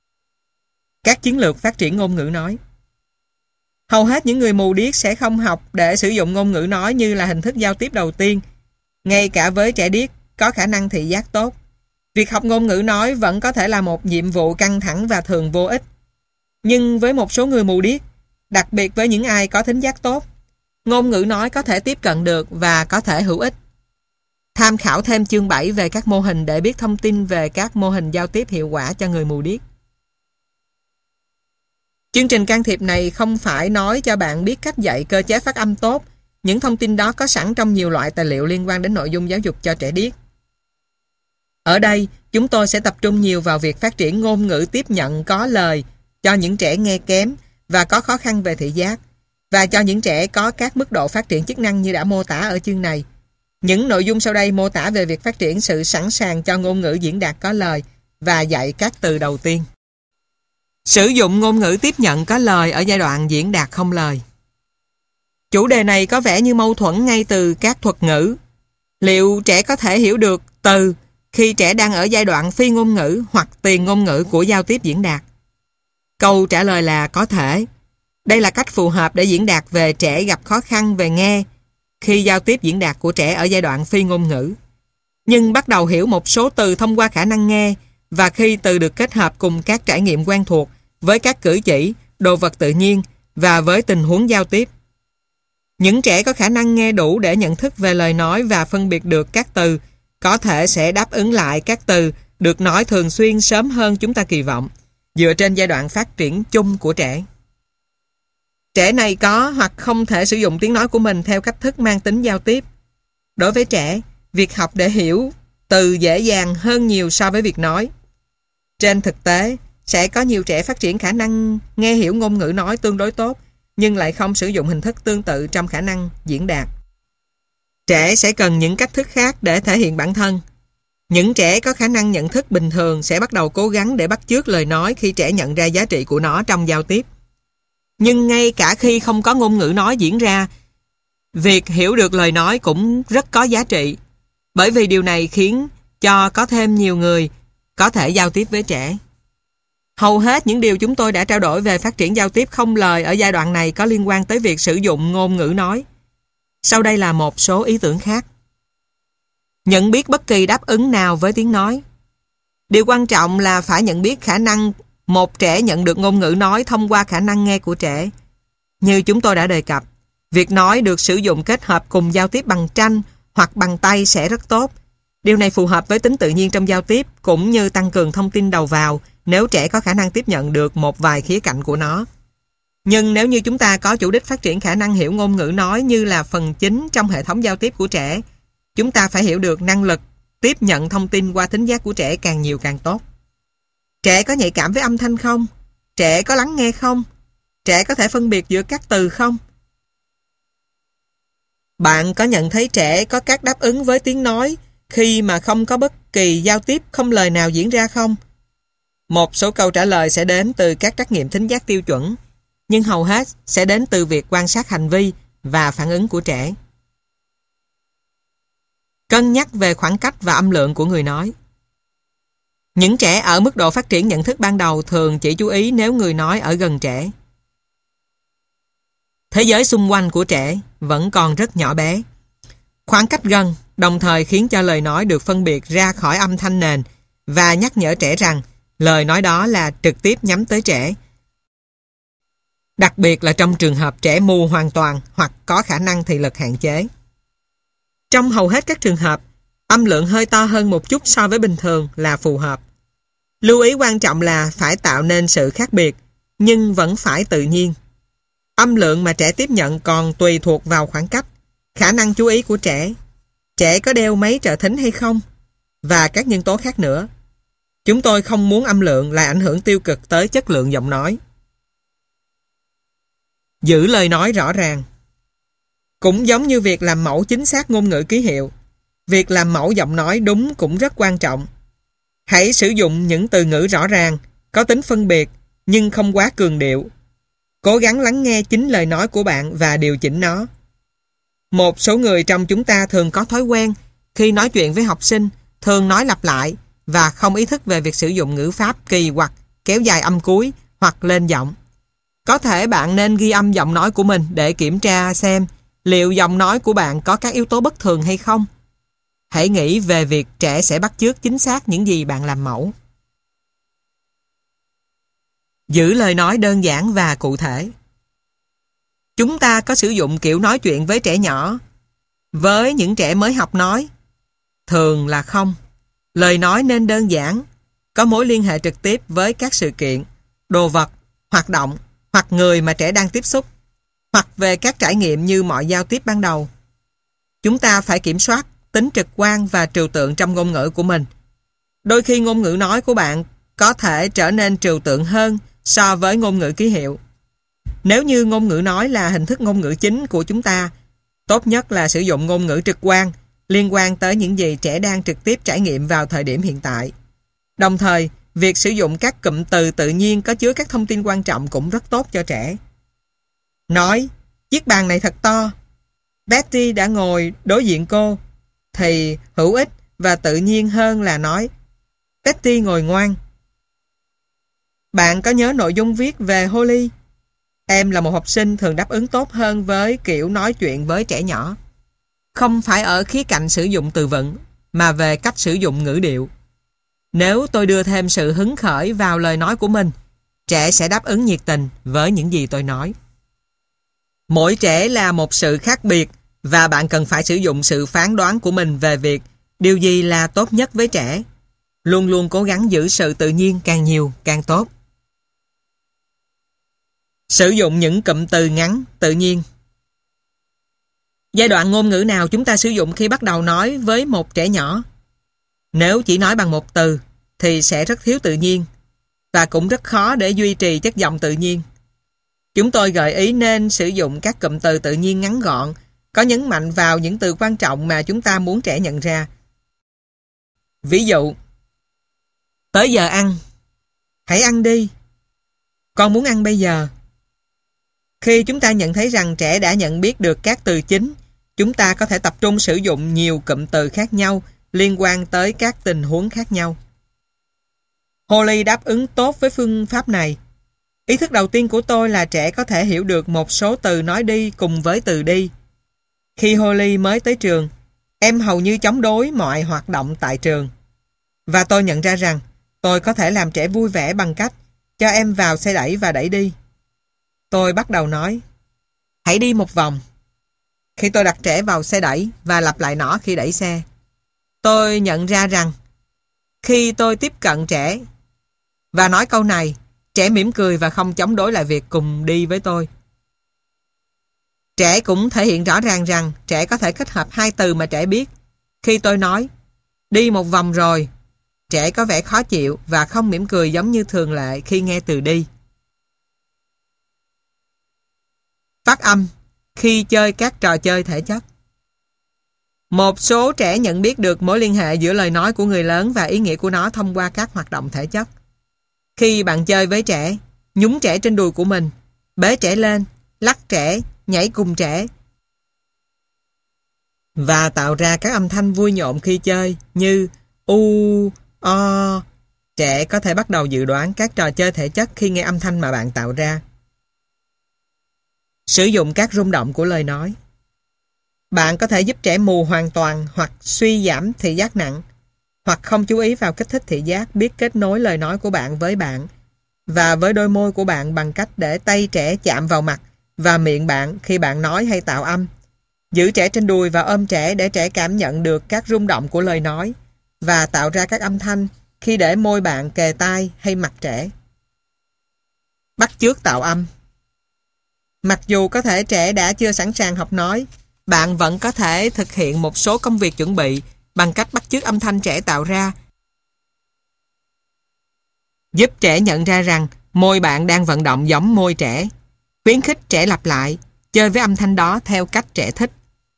Các chiến lược phát triển ngôn ngữ nói. Hầu hết những người mù điếc sẽ không học để sử dụng ngôn ngữ nói như là hình thức giao tiếp đầu tiên. Ngay cả với trẻ điếc có khả năng thị giác tốt, việc học ngôn ngữ nói vẫn có thể là một nhiệm vụ căng thẳng và thường vô ích. Nhưng với một số người mù điếc, đặc biệt với những ai có thính giác tốt, ngôn ngữ nói có thể tiếp cận được và có thể hữu ích. Tham khảo thêm chương 7 về các mô hình để biết thông tin về các mô hình giao tiếp hiệu quả cho người mù điếc. Chương trình can thiệp này không phải nói cho bạn biết cách dạy cơ chế phát âm tốt. Những thông tin đó có sẵn trong nhiều loại tài liệu liên quan đến nội dung giáo dục cho trẻ điếc. Ở đây, chúng tôi sẽ tập trung nhiều vào việc phát triển ngôn ngữ tiếp nhận có lời cho những trẻ nghe kém và có khó khăn về thị giác, và cho những trẻ có các mức độ phát triển chức năng như đã mô tả ở chương này. Những nội dung sau đây mô tả về việc phát triển sự sẵn sàng cho ngôn ngữ diễn đạt có lời và dạy các từ đầu tiên. Sử dụng ngôn ngữ tiếp nhận có lời ở giai đoạn diễn đạt không lời. Chủ đề này có vẻ như mâu thuẫn ngay từ các thuật ngữ. Liệu trẻ có thể hiểu được từ khi trẻ đang ở giai đoạn phi ngôn ngữ hoặc tiền ngôn ngữ của giao tiếp diễn đạt? Câu trả lời là có thể. Đây là cách phù hợp để diễn đạt về trẻ gặp khó khăn về nghe khi giao tiếp diễn đạt của trẻ ở giai đoạn phi ngôn ngữ, nhưng bắt đầu hiểu một số từ thông qua khả năng nghe, và khi từ được kết hợp cùng các trải nghiệm quen thuộc với các cử chỉ, đồ vật tự nhiên và với tình huống giao tiếp. Những trẻ có khả năng nghe đủ để nhận thức về lời nói và phân biệt được các từ có thể sẽ đáp ứng lại các từ được nói thường xuyên sớm hơn chúng ta kỳ vọng, dựa trên giai đoạn phát triển chung của trẻ. Trẻ này có hoặc không thể sử dụng tiếng nói của mình theo cách thức mang tính giao tiếp. Đối với trẻ, việc học để hiểu từ dễ dàng hơn nhiều so với việc nói. Trên thực tế, sẽ có nhiều trẻ phát triển khả năng nghe hiểu ngôn ngữ nói tương đối tốt, nhưng lại không sử dụng hình thức tương tự trong khả năng diễn đạt. Trẻ sẽ cần những cách thức khác để thể hiện bản thân. Những trẻ có khả năng nhận thức bình thường sẽ bắt đầu cố gắng để bắt chước lời nói khi trẻ nhận ra giá trị của nó trong giao tiếp. Nhưng ngay cả khi không có ngôn ngữ nói diễn ra, việc hiểu được lời nói cũng rất có giá trị, bởi vì điều này khiến cho có thêm nhiều người có thể giao tiếp với trẻ. Hầu hết những điều chúng tôi đã trao đổi về phát triển giao tiếp không lời ở giai đoạn này có liên quan tới việc sử dụng ngôn ngữ nói. Sau đây là một số ý tưởng khác. Nhận biết bất kỳ đáp ứng nào với tiếng nói. Điều quan trọng là phải nhận biết khả năng một trẻ nhận được ngôn ngữ nói thông qua khả năng nghe của trẻ. Như chúng tôi đã đề cập, việc nói được sử dụng kết hợp cùng giao tiếp bằng tranh hoặc bằng tay sẽ rất tốt. Điều này phù hợp với tính tự nhiên trong giao tiếp, cũng như tăng cường thông tin đầu vào nếu trẻ có khả năng tiếp nhận được một vài khía cạnh của nó. Nhưng nếu như chúng ta có chủ đích phát triển khả năng hiểu ngôn ngữ nói như là phần chính trong hệ thống giao tiếp của trẻ, chúng ta phải hiểu được năng lực tiếp nhận thông tin qua thính giác của trẻ càng nhiều càng tốt. Trẻ có nhạy cảm với âm thanh không? Trẻ có lắng nghe không? Trẻ có thể phân biệt giữa các từ không? Bạn có nhận thấy trẻ có các đáp ứng với tiếng nói khi mà không có bất kỳ giao tiếp không lời nào diễn ra không? Một số câu trả lời sẽ đến từ các trắc nghiệm thính giác tiêu chuẩn, nhưng hầu hết sẽ đến từ việc quan sát hành vi và phản ứng của trẻ. Cân nhắc về khoảng cách và âm lượng của người nói. Những trẻ ở mức độ phát triển nhận thức ban đầu thường chỉ chú ý nếu người nói ở gần trẻ. Thế giới xung quanh của trẻ vẫn còn rất nhỏ bé. Khoảng cách gần đồng thời khiến cho lời nói được phân biệt ra khỏi âm thanh nền và nhắc nhở trẻ rằng lời nói đó là trực tiếp nhắm tới trẻ. Đặc biệt là trong trường hợp trẻ mù hoàn toàn hoặc có khả năng thị lực hạn chế. Trong hầu hết các trường hợp, âm lượng hơi to hơn một chút so với bình thường là phù hợp. Lưu ý quan trọng là phải tạo nên sự khác biệt, nhưng vẫn phải tự nhiên. Âm lượng mà trẻ tiếp nhận còn tùy thuộc vào khoảng cách, khả năng chú ý của trẻ, trẻ có đeo máy trợ thính hay không, và các nhân tố khác nữa. Chúng tôi không muốn âm lượng lại ảnh hưởng tiêu cực tới chất lượng giọng nói. Giữ lời nói rõ ràng. Cũng giống như việc làm mẫu chính xác ngôn ngữ ký hiệu, việc làm mẫu giọng nói đúng cũng rất quan trọng. Hãy sử dụng những từ ngữ rõ ràng, có tính phân biệt, nhưng không quá cường điệu. Cố gắng lắng nghe chính lời nói của bạn và điều chỉnh nó. Một số người trong chúng ta thường có thói quen khi nói chuyện với học sinh, thường nói lặp lại và không ý thức về việc sử dụng ngữ pháp kỳ quặc, kéo dài âm cuối hoặc lên giọng. Có thể bạn nên ghi âm giọng nói của mình để kiểm tra xem liệu giọng nói của bạn có các yếu tố bất thường hay không. Hãy nghĩ về việc trẻ sẽ bắt chước chính xác những gì bạn làm mẫu. Giữ lời nói đơn giản và cụ thể. Chúng ta có sử dụng kiểu nói chuyện với trẻ nhỏ. Với những trẻ mới học nói, thường là không. Lời nói nên đơn giản, có mối liên hệ trực tiếp với các sự kiện, đồ vật, hoạt động hoặc người mà trẻ đang tiếp xúc, hoặc về các trải nghiệm như mọi giao tiếp ban đầu. Chúng ta phải kiểm soát tính trực quan và trừu tượng trong ngôn ngữ của mình. Đôi khi ngôn ngữ nói của bạn có thể trở nên trừu tượng hơn so với ngôn ngữ ký hiệu. Nếu như ngôn ngữ nói là hình thức ngôn ngữ chính của chúng ta, tốt nhất là sử dụng ngôn ngữ trực quan liên quan tới những gì trẻ đang trực tiếp trải nghiệm vào thời điểm hiện tại. Đồng thời, việc sử dụng các cụm từ tự nhiên có chứa các thông tin quan trọng cũng rất tốt cho trẻ. Nói, chiếc bàn này thật to. Betty đã ngồi đối diện cô, thì hữu ích và tự nhiên hơn là nói Betty ngồi ngoan. Bạn có nhớ nội dung viết về Holly? Em là một học sinh thường đáp ứng tốt hơn với kiểu nói chuyện với trẻ nhỏ. Không phải ở khía cạnh sử dụng từ vựng, mà về cách sử dụng ngữ điệu. Nếu tôi đưa thêm sự hứng khởi vào lời nói của mình, trẻ sẽ đáp ứng nhiệt tình với những gì tôi nói. Mỗi trẻ là một sự khác biệt và bạn cần phải sử dụng sự phán đoán của mình về việc điều gì là tốt nhất với trẻ. Luôn luôn cố gắng giữ sự tự nhiên càng nhiều càng tốt. Sử dụng những cụm từ ngắn, tự nhiên. Giai đoạn ngôn ngữ nào chúng ta sử dụng khi bắt đầu nói với một trẻ nhỏ? Nếu chỉ nói bằng một từ thì sẽ rất thiếu tự nhiên và cũng rất khó để duy trì chất giọng tự nhiên. Chúng tôi gợi ý nên sử dụng các cụm từ tự nhiên ngắn gọn, có nhấn mạnh vào những từ quan trọng mà chúng ta muốn trẻ nhận ra. Ví dụ, tới giờ ăn. Hãy ăn đi. Con muốn ăn bây giờ. Khi chúng ta nhận thấy rằng trẻ đã nhận biết được các từ chính, chúng ta có thể tập trung sử dụng nhiều cụm từ khác nhau liên quan tới các tình huống khác nhau. Holly đáp ứng tốt với phương pháp này. Ý thức đầu tiên của tôi là trẻ có thể hiểu được một số từ nói đi cùng với từ đi. Khi Holly mới tới trường, em hầu như chống đối mọi hoạt động tại trường. Và tôi nhận ra rằng tôi có thể làm trẻ vui vẻ bằng cách cho em vào xe đẩy và đẩy đi. Tôi bắt đầu nói, hãy đi một vòng. Khi tôi đặt trẻ vào xe đẩy và lặp lại nó khi đẩy xe, tôi nhận ra rằng khi tôi tiếp cận trẻ và nói câu này, trẻ mỉm cười và không chống đối lại việc cùng đi với tôi. Trẻ cũng thể hiện rõ ràng rằng trẻ có thể kết hợp hai từ mà trẻ biết. Khi tôi nói, đi một vòng rồi, trẻ có vẻ khó chịu và không mỉm cười giống như thường lệ khi nghe từ đi. Phát âm khi chơi các trò chơi thể chất. Một số trẻ nhận biết được mối liên hệ giữa lời nói của người lớn và ý nghĩa của nó thông qua các hoạt động thể chất. Khi bạn chơi với trẻ, nhúng trẻ trên đùi của mình, bế trẻ lên, lắc trẻ, nhảy cùng trẻ và tạo ra các âm thanh vui nhộn khi chơi như u, o, trẻ có thể bắt đầu dự đoán các trò chơi thể chất khi nghe âm thanh mà bạn tạo ra. Sử dụng các rung động của lời nói. Bạn có thể giúp trẻ mù hoàn toàn hoặc suy giảm thị giác nặng, hoặc không chú ý vào kích thích thị giác, biết kết nối lời nói của bạn với bạn và với đôi môi của bạn bằng cách để tay trẻ chạm vào mặt và miệng bạn khi bạn nói hay tạo âm. Giữ trẻ trên đùi và ôm trẻ để trẻ cảm nhận được các rung động của lời nói và tạo ra các âm thanh khi để môi bạn kề tai hay mặt trẻ. Bắt chước tạo âm. Mặc dù có thể trẻ đã chưa sẵn sàng học nói, bạn vẫn có thể thực hiện một số công việc chuẩn bị bằng cách bắt chước âm thanh trẻ tạo ra, giúp trẻ nhận ra rằng môi bạn đang vận động giống môi trẻ. Khuyến khích trẻ lặp lại, chơi với âm thanh đó theo cách trẻ thích.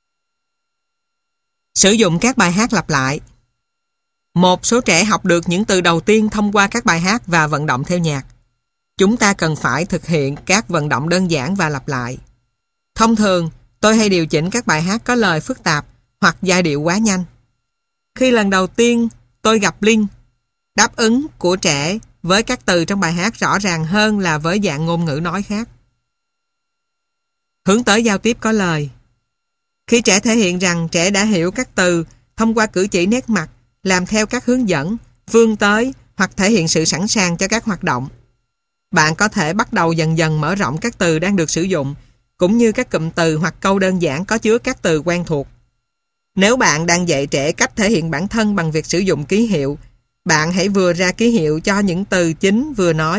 Sử dụng các bài hát lặp lại. Một số trẻ học được những từ đầu tiên thông qua các bài hát và vận động theo nhạc. Chúng ta cần phải thực hiện các vận động đơn giản và lặp lại. Thông thường, tôi hay điều chỉnh các bài hát có lời phức tạp hoặc giai điệu quá nhanh. Khi lần đầu tiên tôi gặp Linh, đáp ứng của trẻ với các từ trong bài hát rõ ràng hơn là với dạng ngôn ngữ nói khác. Hướng tới giao tiếp có lời. Khi trẻ thể hiện rằng trẻ đã hiểu các từ thông qua cử chỉ nét mặt, làm theo các hướng dẫn, vươn tới hoặc thể hiện sự sẵn sàng cho các hoạt động. Bạn có thể bắt đầu dần dần mở rộng các từ đang được sử dụng, cũng như các cụm từ hoặc câu đơn giản có chứa các từ quen thuộc. Nếu bạn đang dạy trẻ cách thể hiện bản thân bằng việc sử dụng ký hiệu, bạn hãy vừa ra ký hiệu cho những từ chính vừa nói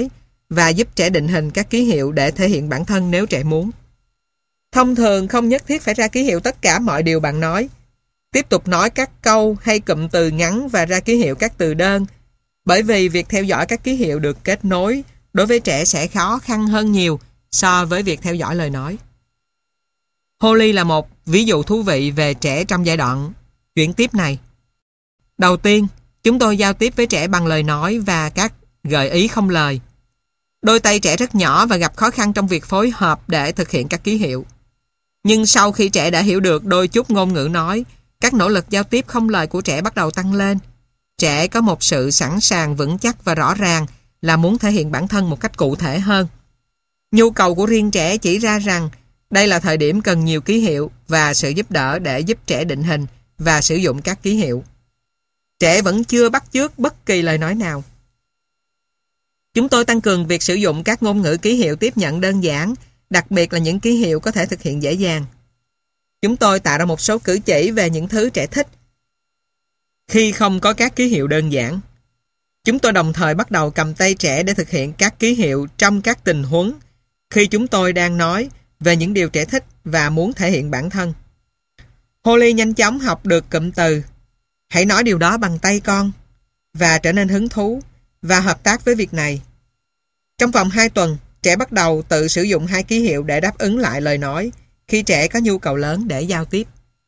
và giúp trẻ định hình các ký hiệu để thể hiện bản thân nếu trẻ muốn. Thông thường không nhất thiết phải ra ký hiệu tất cả mọi điều bạn nói. Tiếp tục nói các câu hay cụm từ ngắn và ra ký hiệu các từ đơn, bởi vì việc theo dõi các ký hiệu được kết nối đối với trẻ sẽ khó khăn hơn nhiều so với việc theo dõi lời nói. Holly là một ví dụ thú vị về trẻ trong giai đoạn chuyển tiếp này. Đầu tiên, chúng tôi giao tiếp với trẻ bằng lời nói và các gợi ý không lời. Đôi tay trẻ rất nhỏ và gặp khó khăn trong việc phối hợp để thực hiện các ký hiệu. Nhưng sau khi trẻ đã hiểu được đôi chút ngôn ngữ nói, các nỗ lực giao tiếp không lời của trẻ bắt đầu tăng lên. Trẻ có một sự sẵn sàng vững chắc và rõ ràng là muốn thể hiện bản thân một cách cụ thể hơn. Nhu cầu của riêng trẻ chỉ ra rằng đây là thời điểm cần nhiều ký hiệu và sự giúp đỡ để giúp trẻ định hình và sử dụng các ký hiệu. Trẻ vẫn chưa bắt chước bất kỳ lời nói nào. Chúng tôi tăng cường việc sử dụng các ngôn ngữ ký hiệu tiếp nhận đơn giản, đặc biệt là những ký hiệu có thể thực hiện dễ dàng. Chúng tôi tạo ra một số cử chỉ về những thứ trẻ thích. Khi không có các ký hiệu đơn giản, chúng tôi đồng thời bắt đầu cầm tay trẻ để thực hiện các ký hiệu trong các tình huống khi chúng tôi đang nói về những điều trẻ thích và muốn thể hiện bản thân. Holly nhanh chóng học được cụm từ "Hãy nói điều đó bằng tay con" và trở nên hứng thú và hợp tác với việc này. Trong vòng 2 tuần, trẻ bắt đầu tự sử dụng 2 ký hiệu để đáp ứng lại lời nói khi trẻ có nhu cầu lớn để giao tiếp.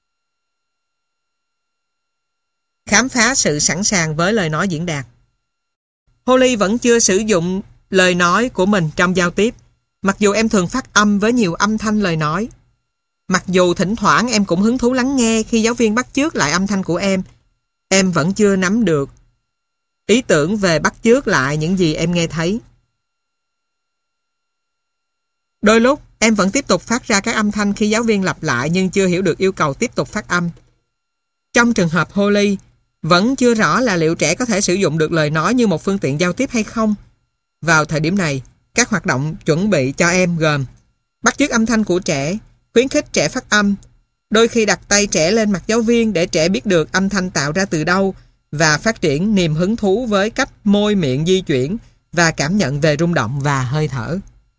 Khám phá sự sẵn sàng với lời nói diễn đạt. Holly vẫn chưa sử dụng lời nói của mình trong giao tiếp, mặc dù em thường phát âm với nhiều âm thanh lời nói. Mặc dù thỉnh thoảng em cũng hứng thú lắng nghe khi giáo viên bắt chước lại âm thanh của em vẫn chưa nắm được ý tưởng về bắt chước lại những gì em nghe thấy. Đôi lúc, em vẫn tiếp tục phát ra các âm thanh khi giáo viên lặp lại nhưng chưa hiểu được yêu cầu tiếp tục phát âm. Trong trường hợp Holly, vẫn chưa rõ là liệu trẻ có thể sử dụng được lời nói như một phương tiện giao tiếp hay không. Vào thời điểm này, các hoạt động chuẩn bị cho em gồm bắt chước âm thanh của trẻ, khuyến khích trẻ phát âm, đôi khi đặt tay trẻ lên mặt giáo viên để trẻ biết được âm thanh tạo ra từ đâu và phát triển niềm hứng thú với cách môi miệng di chuyển và cảm nhận về rung động và hơi thở.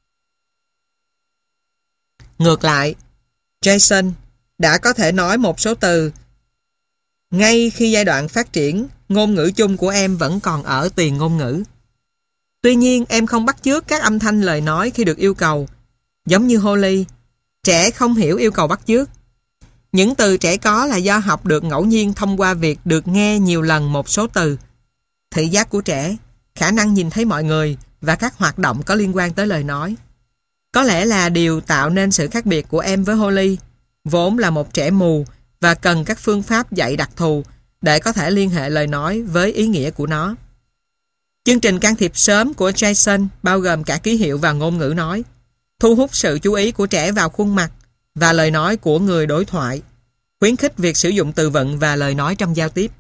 Ngược lại, Jason đã có thể nói một số từ ngay khi giai đoạn phát triển ngôn ngữ chung của em vẫn còn ở tiền ngôn ngữ. Tuy nhiên, em không bắt chước các âm thanh lời nói khi được yêu cầu. Giống như Holly, trẻ không hiểu yêu cầu bắt chước. Những từ trẻ có là do học được ngẫu nhiên thông qua việc được nghe nhiều lần một số từ. Thị giác của trẻ, khả năng nhìn thấy mọi người và các hoạt động có liên quan tới lời nói. Có lẽ là điều tạo nên sự khác biệt của em với Holly, vốn là một trẻ mù và cần các phương pháp dạy đặc thù để có thể liên hệ lời nói với ý nghĩa của nó. Chương trình can thiệp sớm của Jason bao gồm cả ký hiệu và ngôn ngữ nói, thu hút sự chú ý của trẻ vào khuôn mặt và lời nói của người đối thoại, khuyến khích việc sử dụng từ vựng và lời nói trong giao tiếp.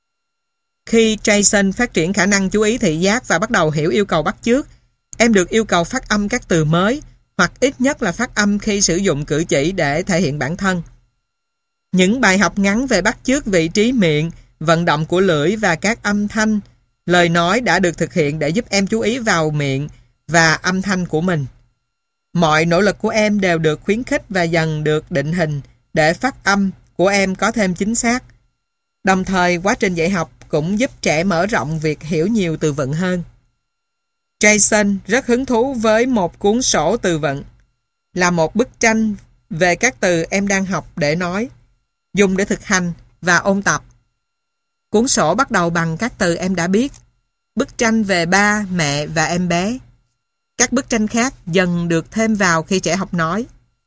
Khi Jason phát triển khả năng chú ý thị giác và bắt đầu hiểu yêu cầu bắt chước, em được yêu cầu phát âm các từ mới hoặc ít nhất là phát âm khi sử dụng cử chỉ để thể hiện bản thân. Những bài học ngắn về bắt chước vị trí miệng, vận động của lưỡi và các âm thanh, lời nói đã được thực hiện để giúp em chú ý vào miệng và âm thanh của mình. Mọi nỗ lực của em đều được khuyến khích và dần được định hình để phát âm của em có thêm chính xác. Đồng thời, quá trình dạy học cũng giúp trẻ mở rộng việc hiểu nhiều từ vựng hơn. Jason rất hứng thú với một cuốn sổ từ vựng, là một bức tranh về các từ em đang học để nói, dùng để thực hành và ôn tập. Cuốn sổ bắt đầu bằng các từ em đã biết, bức tranh về ba, mẹ và em bé. Các bức tranh khác dần được thêm vào khi trẻ học nói.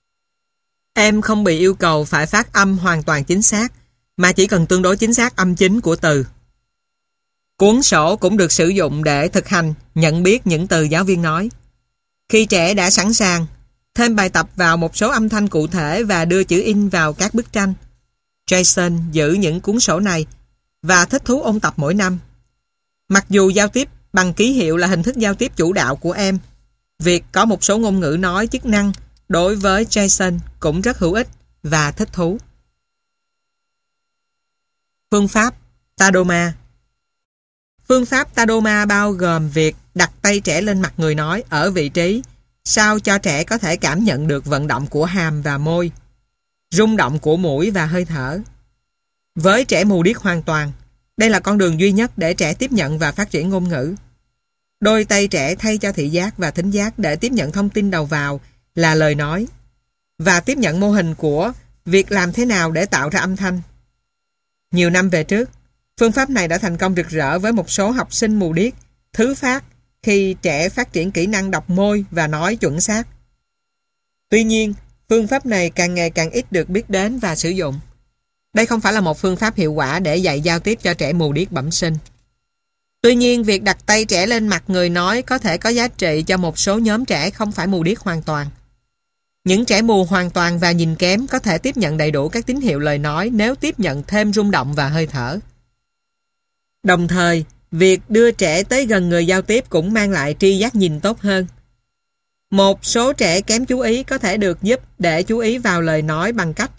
Em không bị yêu cầu phải phát âm hoàn toàn chính xác, mà chỉ cần tương đối chính xác âm chính của từ. Cuốn sổ cũng được sử dụng để thực hành, nhận biết những từ giáo viên nói. Khi trẻ đã sẵn sàng, thêm bài tập vào một số âm thanh cụ thể và đưa chữ in vào các bức tranh. Jason giữ những cuốn sổ này và thích thú ôn tập mỗi năm. Mặc dù giao tiếp bằng ký hiệu là hình thức giao tiếp chủ đạo của em, việc có một số ngôn ngữ nói chức năng đối với Jason cũng rất hữu ích và thích thú. Phương pháp Tadoma. Phương pháp Tadoma bao gồm việc đặt tay trẻ lên mặt người nói ở vị trí sao cho trẻ có thể cảm nhận được vận động của hàm và môi, rung động của mũi và hơi thở. Với trẻ mù điếc hoàn toàn, đây là con đường duy nhất để trẻ tiếp nhận và phát triển ngôn ngữ. Đôi tay trẻ thay cho thị giác và thính giác để tiếp nhận thông tin đầu vào là lời nói và tiếp nhận mô hình của việc làm thế nào để tạo ra âm thanh. Nhiều năm về trước, phương pháp này đã thành công rực rỡ với một số học sinh mù điếc thứ phát khi trẻ phát triển kỹ năng đọc môi và nói chuẩn xác. Tuy nhiên, phương pháp này càng ngày càng ít được biết đến và sử dụng. Đây không phải là một phương pháp hiệu quả để dạy giao tiếp cho trẻ mù điếc bẩm sinh. Tuy nhiên, việc đặt tay trẻ lên mặt người nói có thể có giá trị cho một số nhóm trẻ không phải mù điếc hoàn toàn. Những trẻ mù hoàn toàn và nhìn kém có thể tiếp nhận đầy đủ các tín hiệu lời nói nếu tiếp nhận thêm rung động và hơi thở. Đồng thời, việc đưa trẻ tới gần người giao tiếp cũng mang lại tri giác nhìn tốt hơn. Một số trẻ kém chú ý có thể được giúp để chú ý vào lời nói bằng cách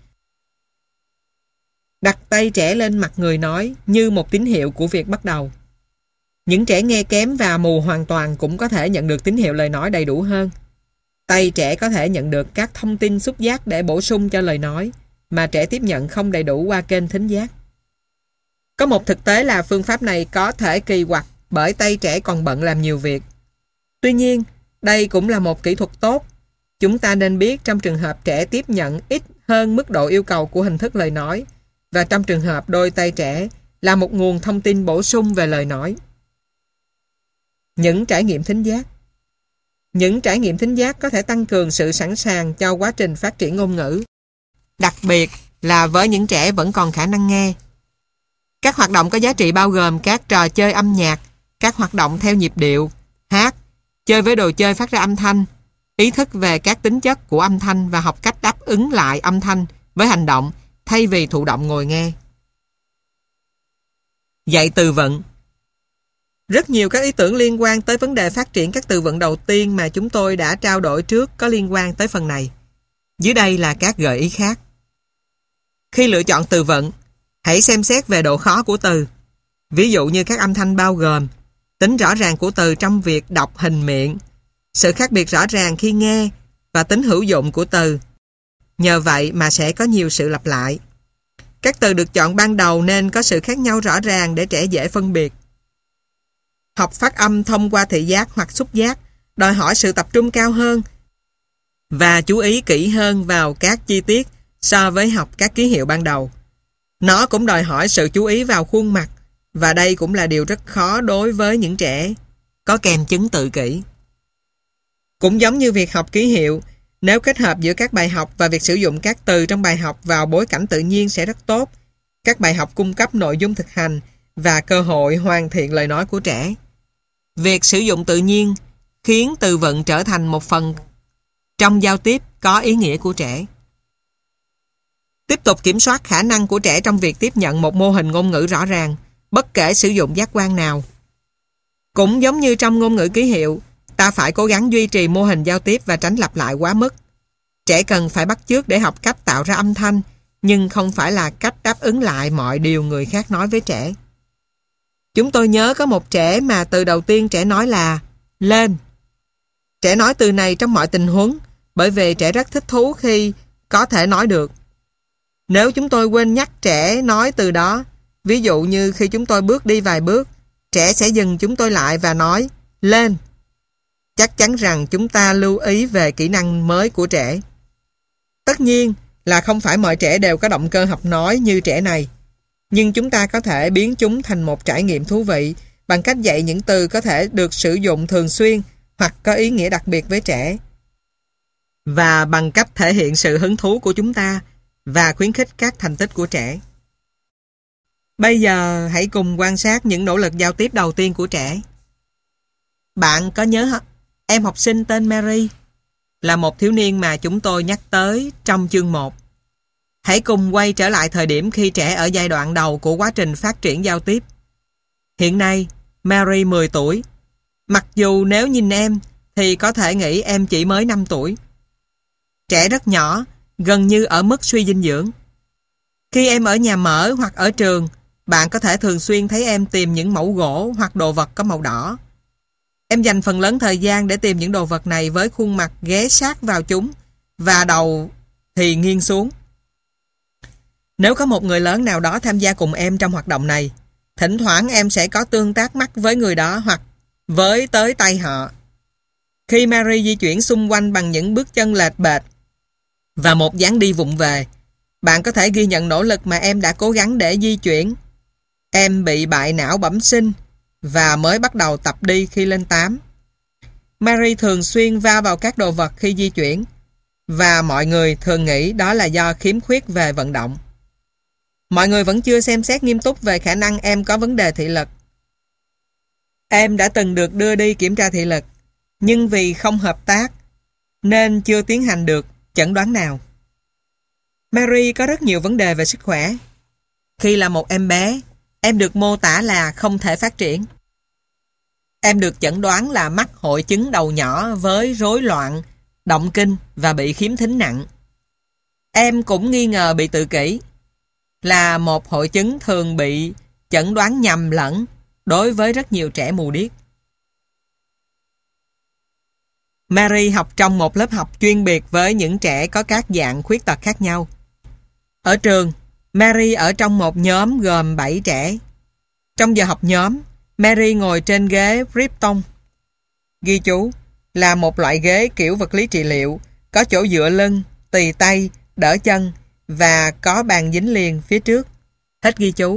đặt tay trẻ lên mặt người nói như một tín hiệu của việc bắt đầu. Những trẻ nghe kém và mù hoàn toàn cũng có thể nhận được tín hiệu lời nói đầy đủ hơn. Tay trẻ có thể nhận được các thông tin xúc giác để bổ sung cho lời nói mà trẻ tiếp nhận không đầy đủ qua kênh thính giác. Có một thực tế là phương pháp này có thể kỳ quặc bởi tay trẻ còn bận làm nhiều việc. Tuy nhiên, đây cũng là một kỹ thuật tốt. Chúng ta nên biết trong trường hợp trẻ tiếp nhận ít hơn mức độ yêu cầu của hình thức lời nói và trong trường hợp đôi tay trẻ là một nguồn thông tin bổ sung về lời nói. Những trải nghiệm thính giác. Những trải nghiệm thính giác có thể tăng cường sự sẵn sàng cho quá trình phát triển ngôn ngữ, đặc biệt là với những trẻ vẫn còn khả năng nghe. Các hoạt động có giá trị bao gồm các trò chơi âm nhạc, các hoạt động theo nhịp điệu, hát, chơi với đồ chơi phát ra âm thanh, ý thức về các tính chất của âm thanh và học cách đáp ứng lại âm thanh với hành động thay vì thụ động ngồi nghe. Dạy từ vựng. Rất nhiều các ý tưởng liên quan tới vấn đề phát triển các từ vựng đầu tiên mà chúng tôi đã trao đổi trước có liên quan tới phần này. Dưới đây là các gợi ý khác. Khi lựa chọn từ vựng, hãy xem xét về độ khó của từ. Ví dụ như các âm thanh bao gồm tính rõ ràng của từ trong việc đọc hình miệng, sự khác biệt rõ ràng khi nghe và tính hữu dụng của từ. Nhờ vậy mà sẽ có nhiều sự lặp lại. Các từ được chọn ban đầu nên có sự khác nhau rõ ràng để trẻ dễ phân biệt. Học phát âm thông qua thị giác hoặc xúc giác đòi hỏi sự tập trung cao hơn và chú ý kỹ hơn vào các chi tiết so với học các ký hiệu ban đầu. Nó cũng đòi hỏi sự chú ý vào khuôn mặt và đây cũng là điều rất khó đối với những trẻ có kèm chứng tự kỷ. Cũng giống như việc học ký hiệu, nếu kết hợp giữa các bài học và việc sử dụng các từ trong bài học vào bối cảnh tự nhiên sẽ rất tốt. Các bài học cung cấp nội dung thực hành và cơ hội hoàn thiện lời nói của trẻ. Việc sử dụng tự nhiên khiến từ vựng trở thành một phần trong giao tiếp có ý nghĩa của trẻ. Tiếp tục kiểm soát khả năng của trẻ trong việc tiếp nhận một mô hình ngôn ngữ rõ ràng, bất kể sử dụng giác quan nào. Cũng giống như trong ngôn ngữ ký hiệu, ta phải cố gắng duy trì mô hình giao tiếp và tránh lặp lại quá mức. Trẻ cần phải bắt chước để học cách tạo ra âm thanh, nhưng không phải là cách đáp ứng lại mọi điều người khác nói với trẻ. Chúng tôi nhớ có một trẻ mà từ đầu tiên trẻ nói là lên. Trẻ nói từ này trong mọi tình huống, bởi vì trẻ rất thích thú khi có thể nói được. Nếu chúng tôi quên nhắc trẻ nói từ đó, ví dụ như khi chúng tôi bước đi vài bước, trẻ sẽ dừng chúng tôi lại và nói lên. Chắc chắn rằng chúng ta lưu ý về kỹ năng mới của trẻ. Tất nhiên là không phải mọi trẻ đều có động cơ học nói như trẻ này, nhưng chúng ta có thể biến chúng thành một trải nghiệm thú vị bằng cách dạy những từ có thể được sử dụng thường xuyên hoặc có ý nghĩa đặc biệt với trẻ, và bằng cách thể hiện sự hứng thú của chúng ta và khuyến khích các thành tích của trẻ. Bây giờ hãy cùng quan sát những nỗ lực giao tiếp đầu tiên của trẻ. Bạn có nhớ em học sinh tên Mary là một thiếu niên mà chúng tôi nhắc tới trong chương 1. Hãy cùng quay trở lại thời điểm khi trẻ ở giai đoạn đầu của quá trình phát triển giao tiếp. Hiện nay, Mary 10 tuổi. Mặc dù nếu nhìn em thì có thể nghĩ em chỉ mới 5 tuổi. Trẻ rất nhỏ, gần như ở mức suy dinh dưỡng. Khi em ở nhà mở hoặc ở trường, bạn có thể thường xuyên thấy em tìm những mẫu gỗ hoặc đồ vật có màu đỏ. Em dành phần lớn thời gian để tìm những đồ vật này với khuôn mặt ghé sát vào chúng và đầu thì nghiêng xuống. Nếu có một người lớn nào đó tham gia cùng em trong hoạt động này, thỉnh thoảng em sẽ có tương tác mắt với người đó hoặc với tới tay họ. Khi Mary di chuyển xung quanh bằng những bước chân lệch bệch và một dáng đi vụng về, bạn có thể ghi nhận nỗ lực mà em đã cố gắng để di chuyển. Em bị bại não bẩm sinh và mới bắt đầu tập đi khi lên 8. Mary thường xuyên va vào các đồ vật khi di chuyển và mọi người thường nghĩ đó là do khiếm khuyết về vận động. Mọi người vẫn chưa xem xét nghiêm túc về khả năng em có vấn đề thị lực. Em đã từng được đưa đi kiểm tra thị lực, nhưng vì không hợp tác nên chưa tiến hành được chẩn đoán nào. Mary có rất nhiều vấn đề về sức khỏe. Khi là một em bé, em được mô tả là không thể phát triển. Em được chẩn đoán là mắc hội chứng đầu nhỏ với rối loạn động kinh và bị khiếm thính nặng. Em cũng nghi ngờ bị tự kỷ, là một hội chứng thường bị chẩn đoán nhầm lẫn đối với rất nhiều trẻ mù điếc. Mary học trong một lớp học chuyên biệt với những trẻ có các dạng khuyết tật khác nhau. Ở trường, Mary ở trong một nhóm gồm 7 trẻ. Trong giờ học nhóm, Mary ngồi trên ghế Ripton. Ghi chú là một loại ghế kiểu vật lý trị liệu, có chỗ dựa lưng, tì tay, đỡ chân và có bàn dính liền phía trước. Hết ghi chú.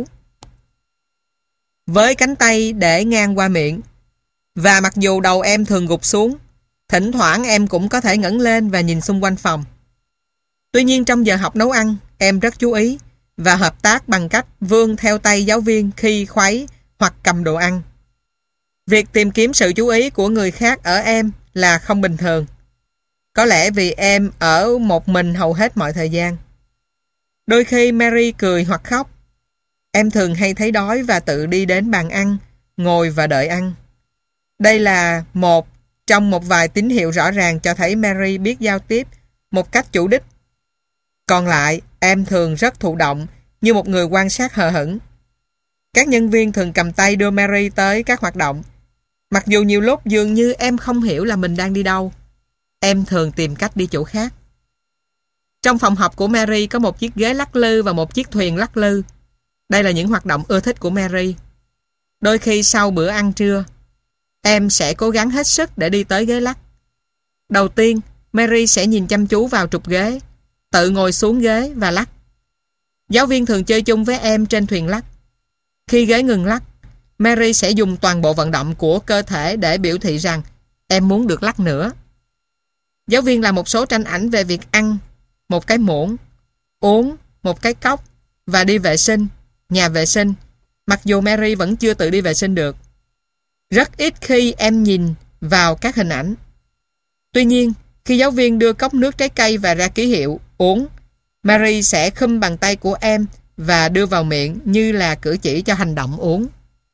Với cánh tay để ngang qua miệng, và mặc dù đầu em thường gục xuống, thỉnh thoảng em cũng có thể ngẩng lên và nhìn xung quanh phòng. Tuy nhiên trong giờ học nấu ăn, em rất chú ý và hợp tác bằng cách vươn theo tay giáo viên khi khuấy hoặc cầm đồ ăn. Việc tìm kiếm sự chú ý của người khác ở em là không bình thường. Có lẽ vì em ở một mình hầu hết mọi thời gian. Đôi khi Mary cười hoặc khóc. Em thường hay thấy đói và tự đi đến bàn ăn, ngồi và đợi ăn. Đây là một trong một vài tín hiệu rõ ràng cho thấy Mary biết giao tiếp một cách chủ đích. Còn lại, em thường rất thụ động, như một người quan sát hờ hững. Các nhân viên thường cầm tay đưa Mary tới các hoạt động. Mặc dù nhiều lúc dường như em không hiểu là mình đang đi đâu, em thường tìm cách đi chỗ khác. Trong phòng học của Mary có một chiếc ghế lắc lư và một chiếc thuyền lắc lư. Đây là những hoạt động ưa thích của Mary. Đôi khi sau bữa ăn trưa, em sẽ cố gắng hết sức để đi tới ghế lắc. Đầu tiên, Mary sẽ nhìn chăm chú vào trục ghế, tự ngồi xuống ghế và lắc. Giáo viên thường chơi chung với em trên thuyền lắc. Khi ghế ngừng lắc, Mary sẽ dùng toàn bộ vận động của cơ thể để biểu thị rằng em muốn được lắc nữa. Giáo viên làm một số tranh ảnh về việc ăn, một cái muỗng, uống, một cái cốc và đi vệ sinh, nhà vệ sinh, mặc dù Mary vẫn chưa tự đi vệ sinh được. Rất ít khi em nhìn vào các hình ảnh. Tuy nhiên, khi giáo viên đưa cốc nước trái cây và ra ký hiệu uống, Mary sẽ khum bàn tay của em và đưa vào miệng như là cử chỉ cho hành động uống.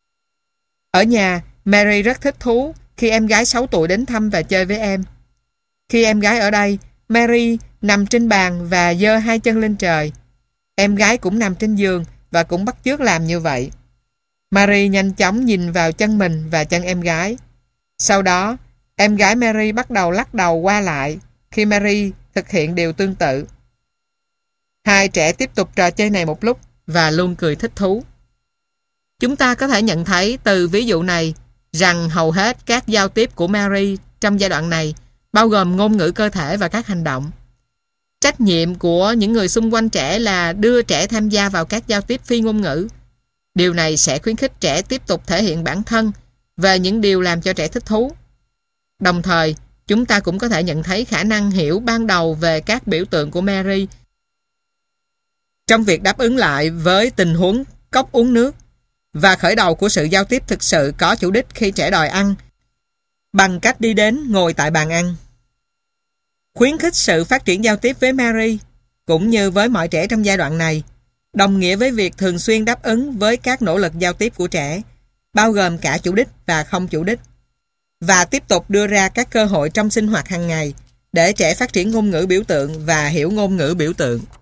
Ở nhà, Mary rất thích thú khi em gái 6 tuổi đến thăm và chơi với em. Khi em gái ở đây, Mary nằm trên bàn và giơ 2 chân lên trời. Em gái cũng nằm trên giường và cũng bắt chước làm như vậy. Mary nhanh chóng nhìn vào chân mình và chân em gái. Sau đó, em gái Mary bắt đầu lắc đầu qua lại khi Mary thực hiện điều tương tự. Hai trẻ tiếp tục trò chơi này một lúc và luôn cười thích thú. Chúng ta có thể nhận thấy từ ví dụ này rằng hầu hết các giao tiếp của Mary trong giai đoạn này bao gồm ngôn ngữ cơ thể và các hành động. Trách nhiệm của những người xung quanh trẻ là đưa trẻ tham gia vào các giao tiếp phi ngôn ngữ. Điều này sẽ khuyến khích trẻ tiếp tục thể hiện bản thân về những điều làm cho trẻ thích thú. Đồng thời, chúng ta cũng có thể nhận thấy khả năng hiểu ban đầu về các biểu tượng của Mary trong việc đáp ứng lại với tình huống cốc uống nước và khởi đầu của sự giao tiếp thực sự có chủ đích khi trẻ đòi ăn bằng cách đi đến ngồi tại bàn ăn. Khuyến khích sự phát triển giao tiếp với Mary cũng như với mọi trẻ trong giai đoạn này đồng nghĩa với việc thường xuyên đáp ứng với các nỗ lực giao tiếp của trẻ, bao gồm cả chủ đích và không chủ đích, và tiếp tục đưa ra các cơ hội trong sinh hoạt hàng ngày để trẻ phát triển ngôn ngữ biểu tượng và hiểu ngôn ngữ biểu tượng.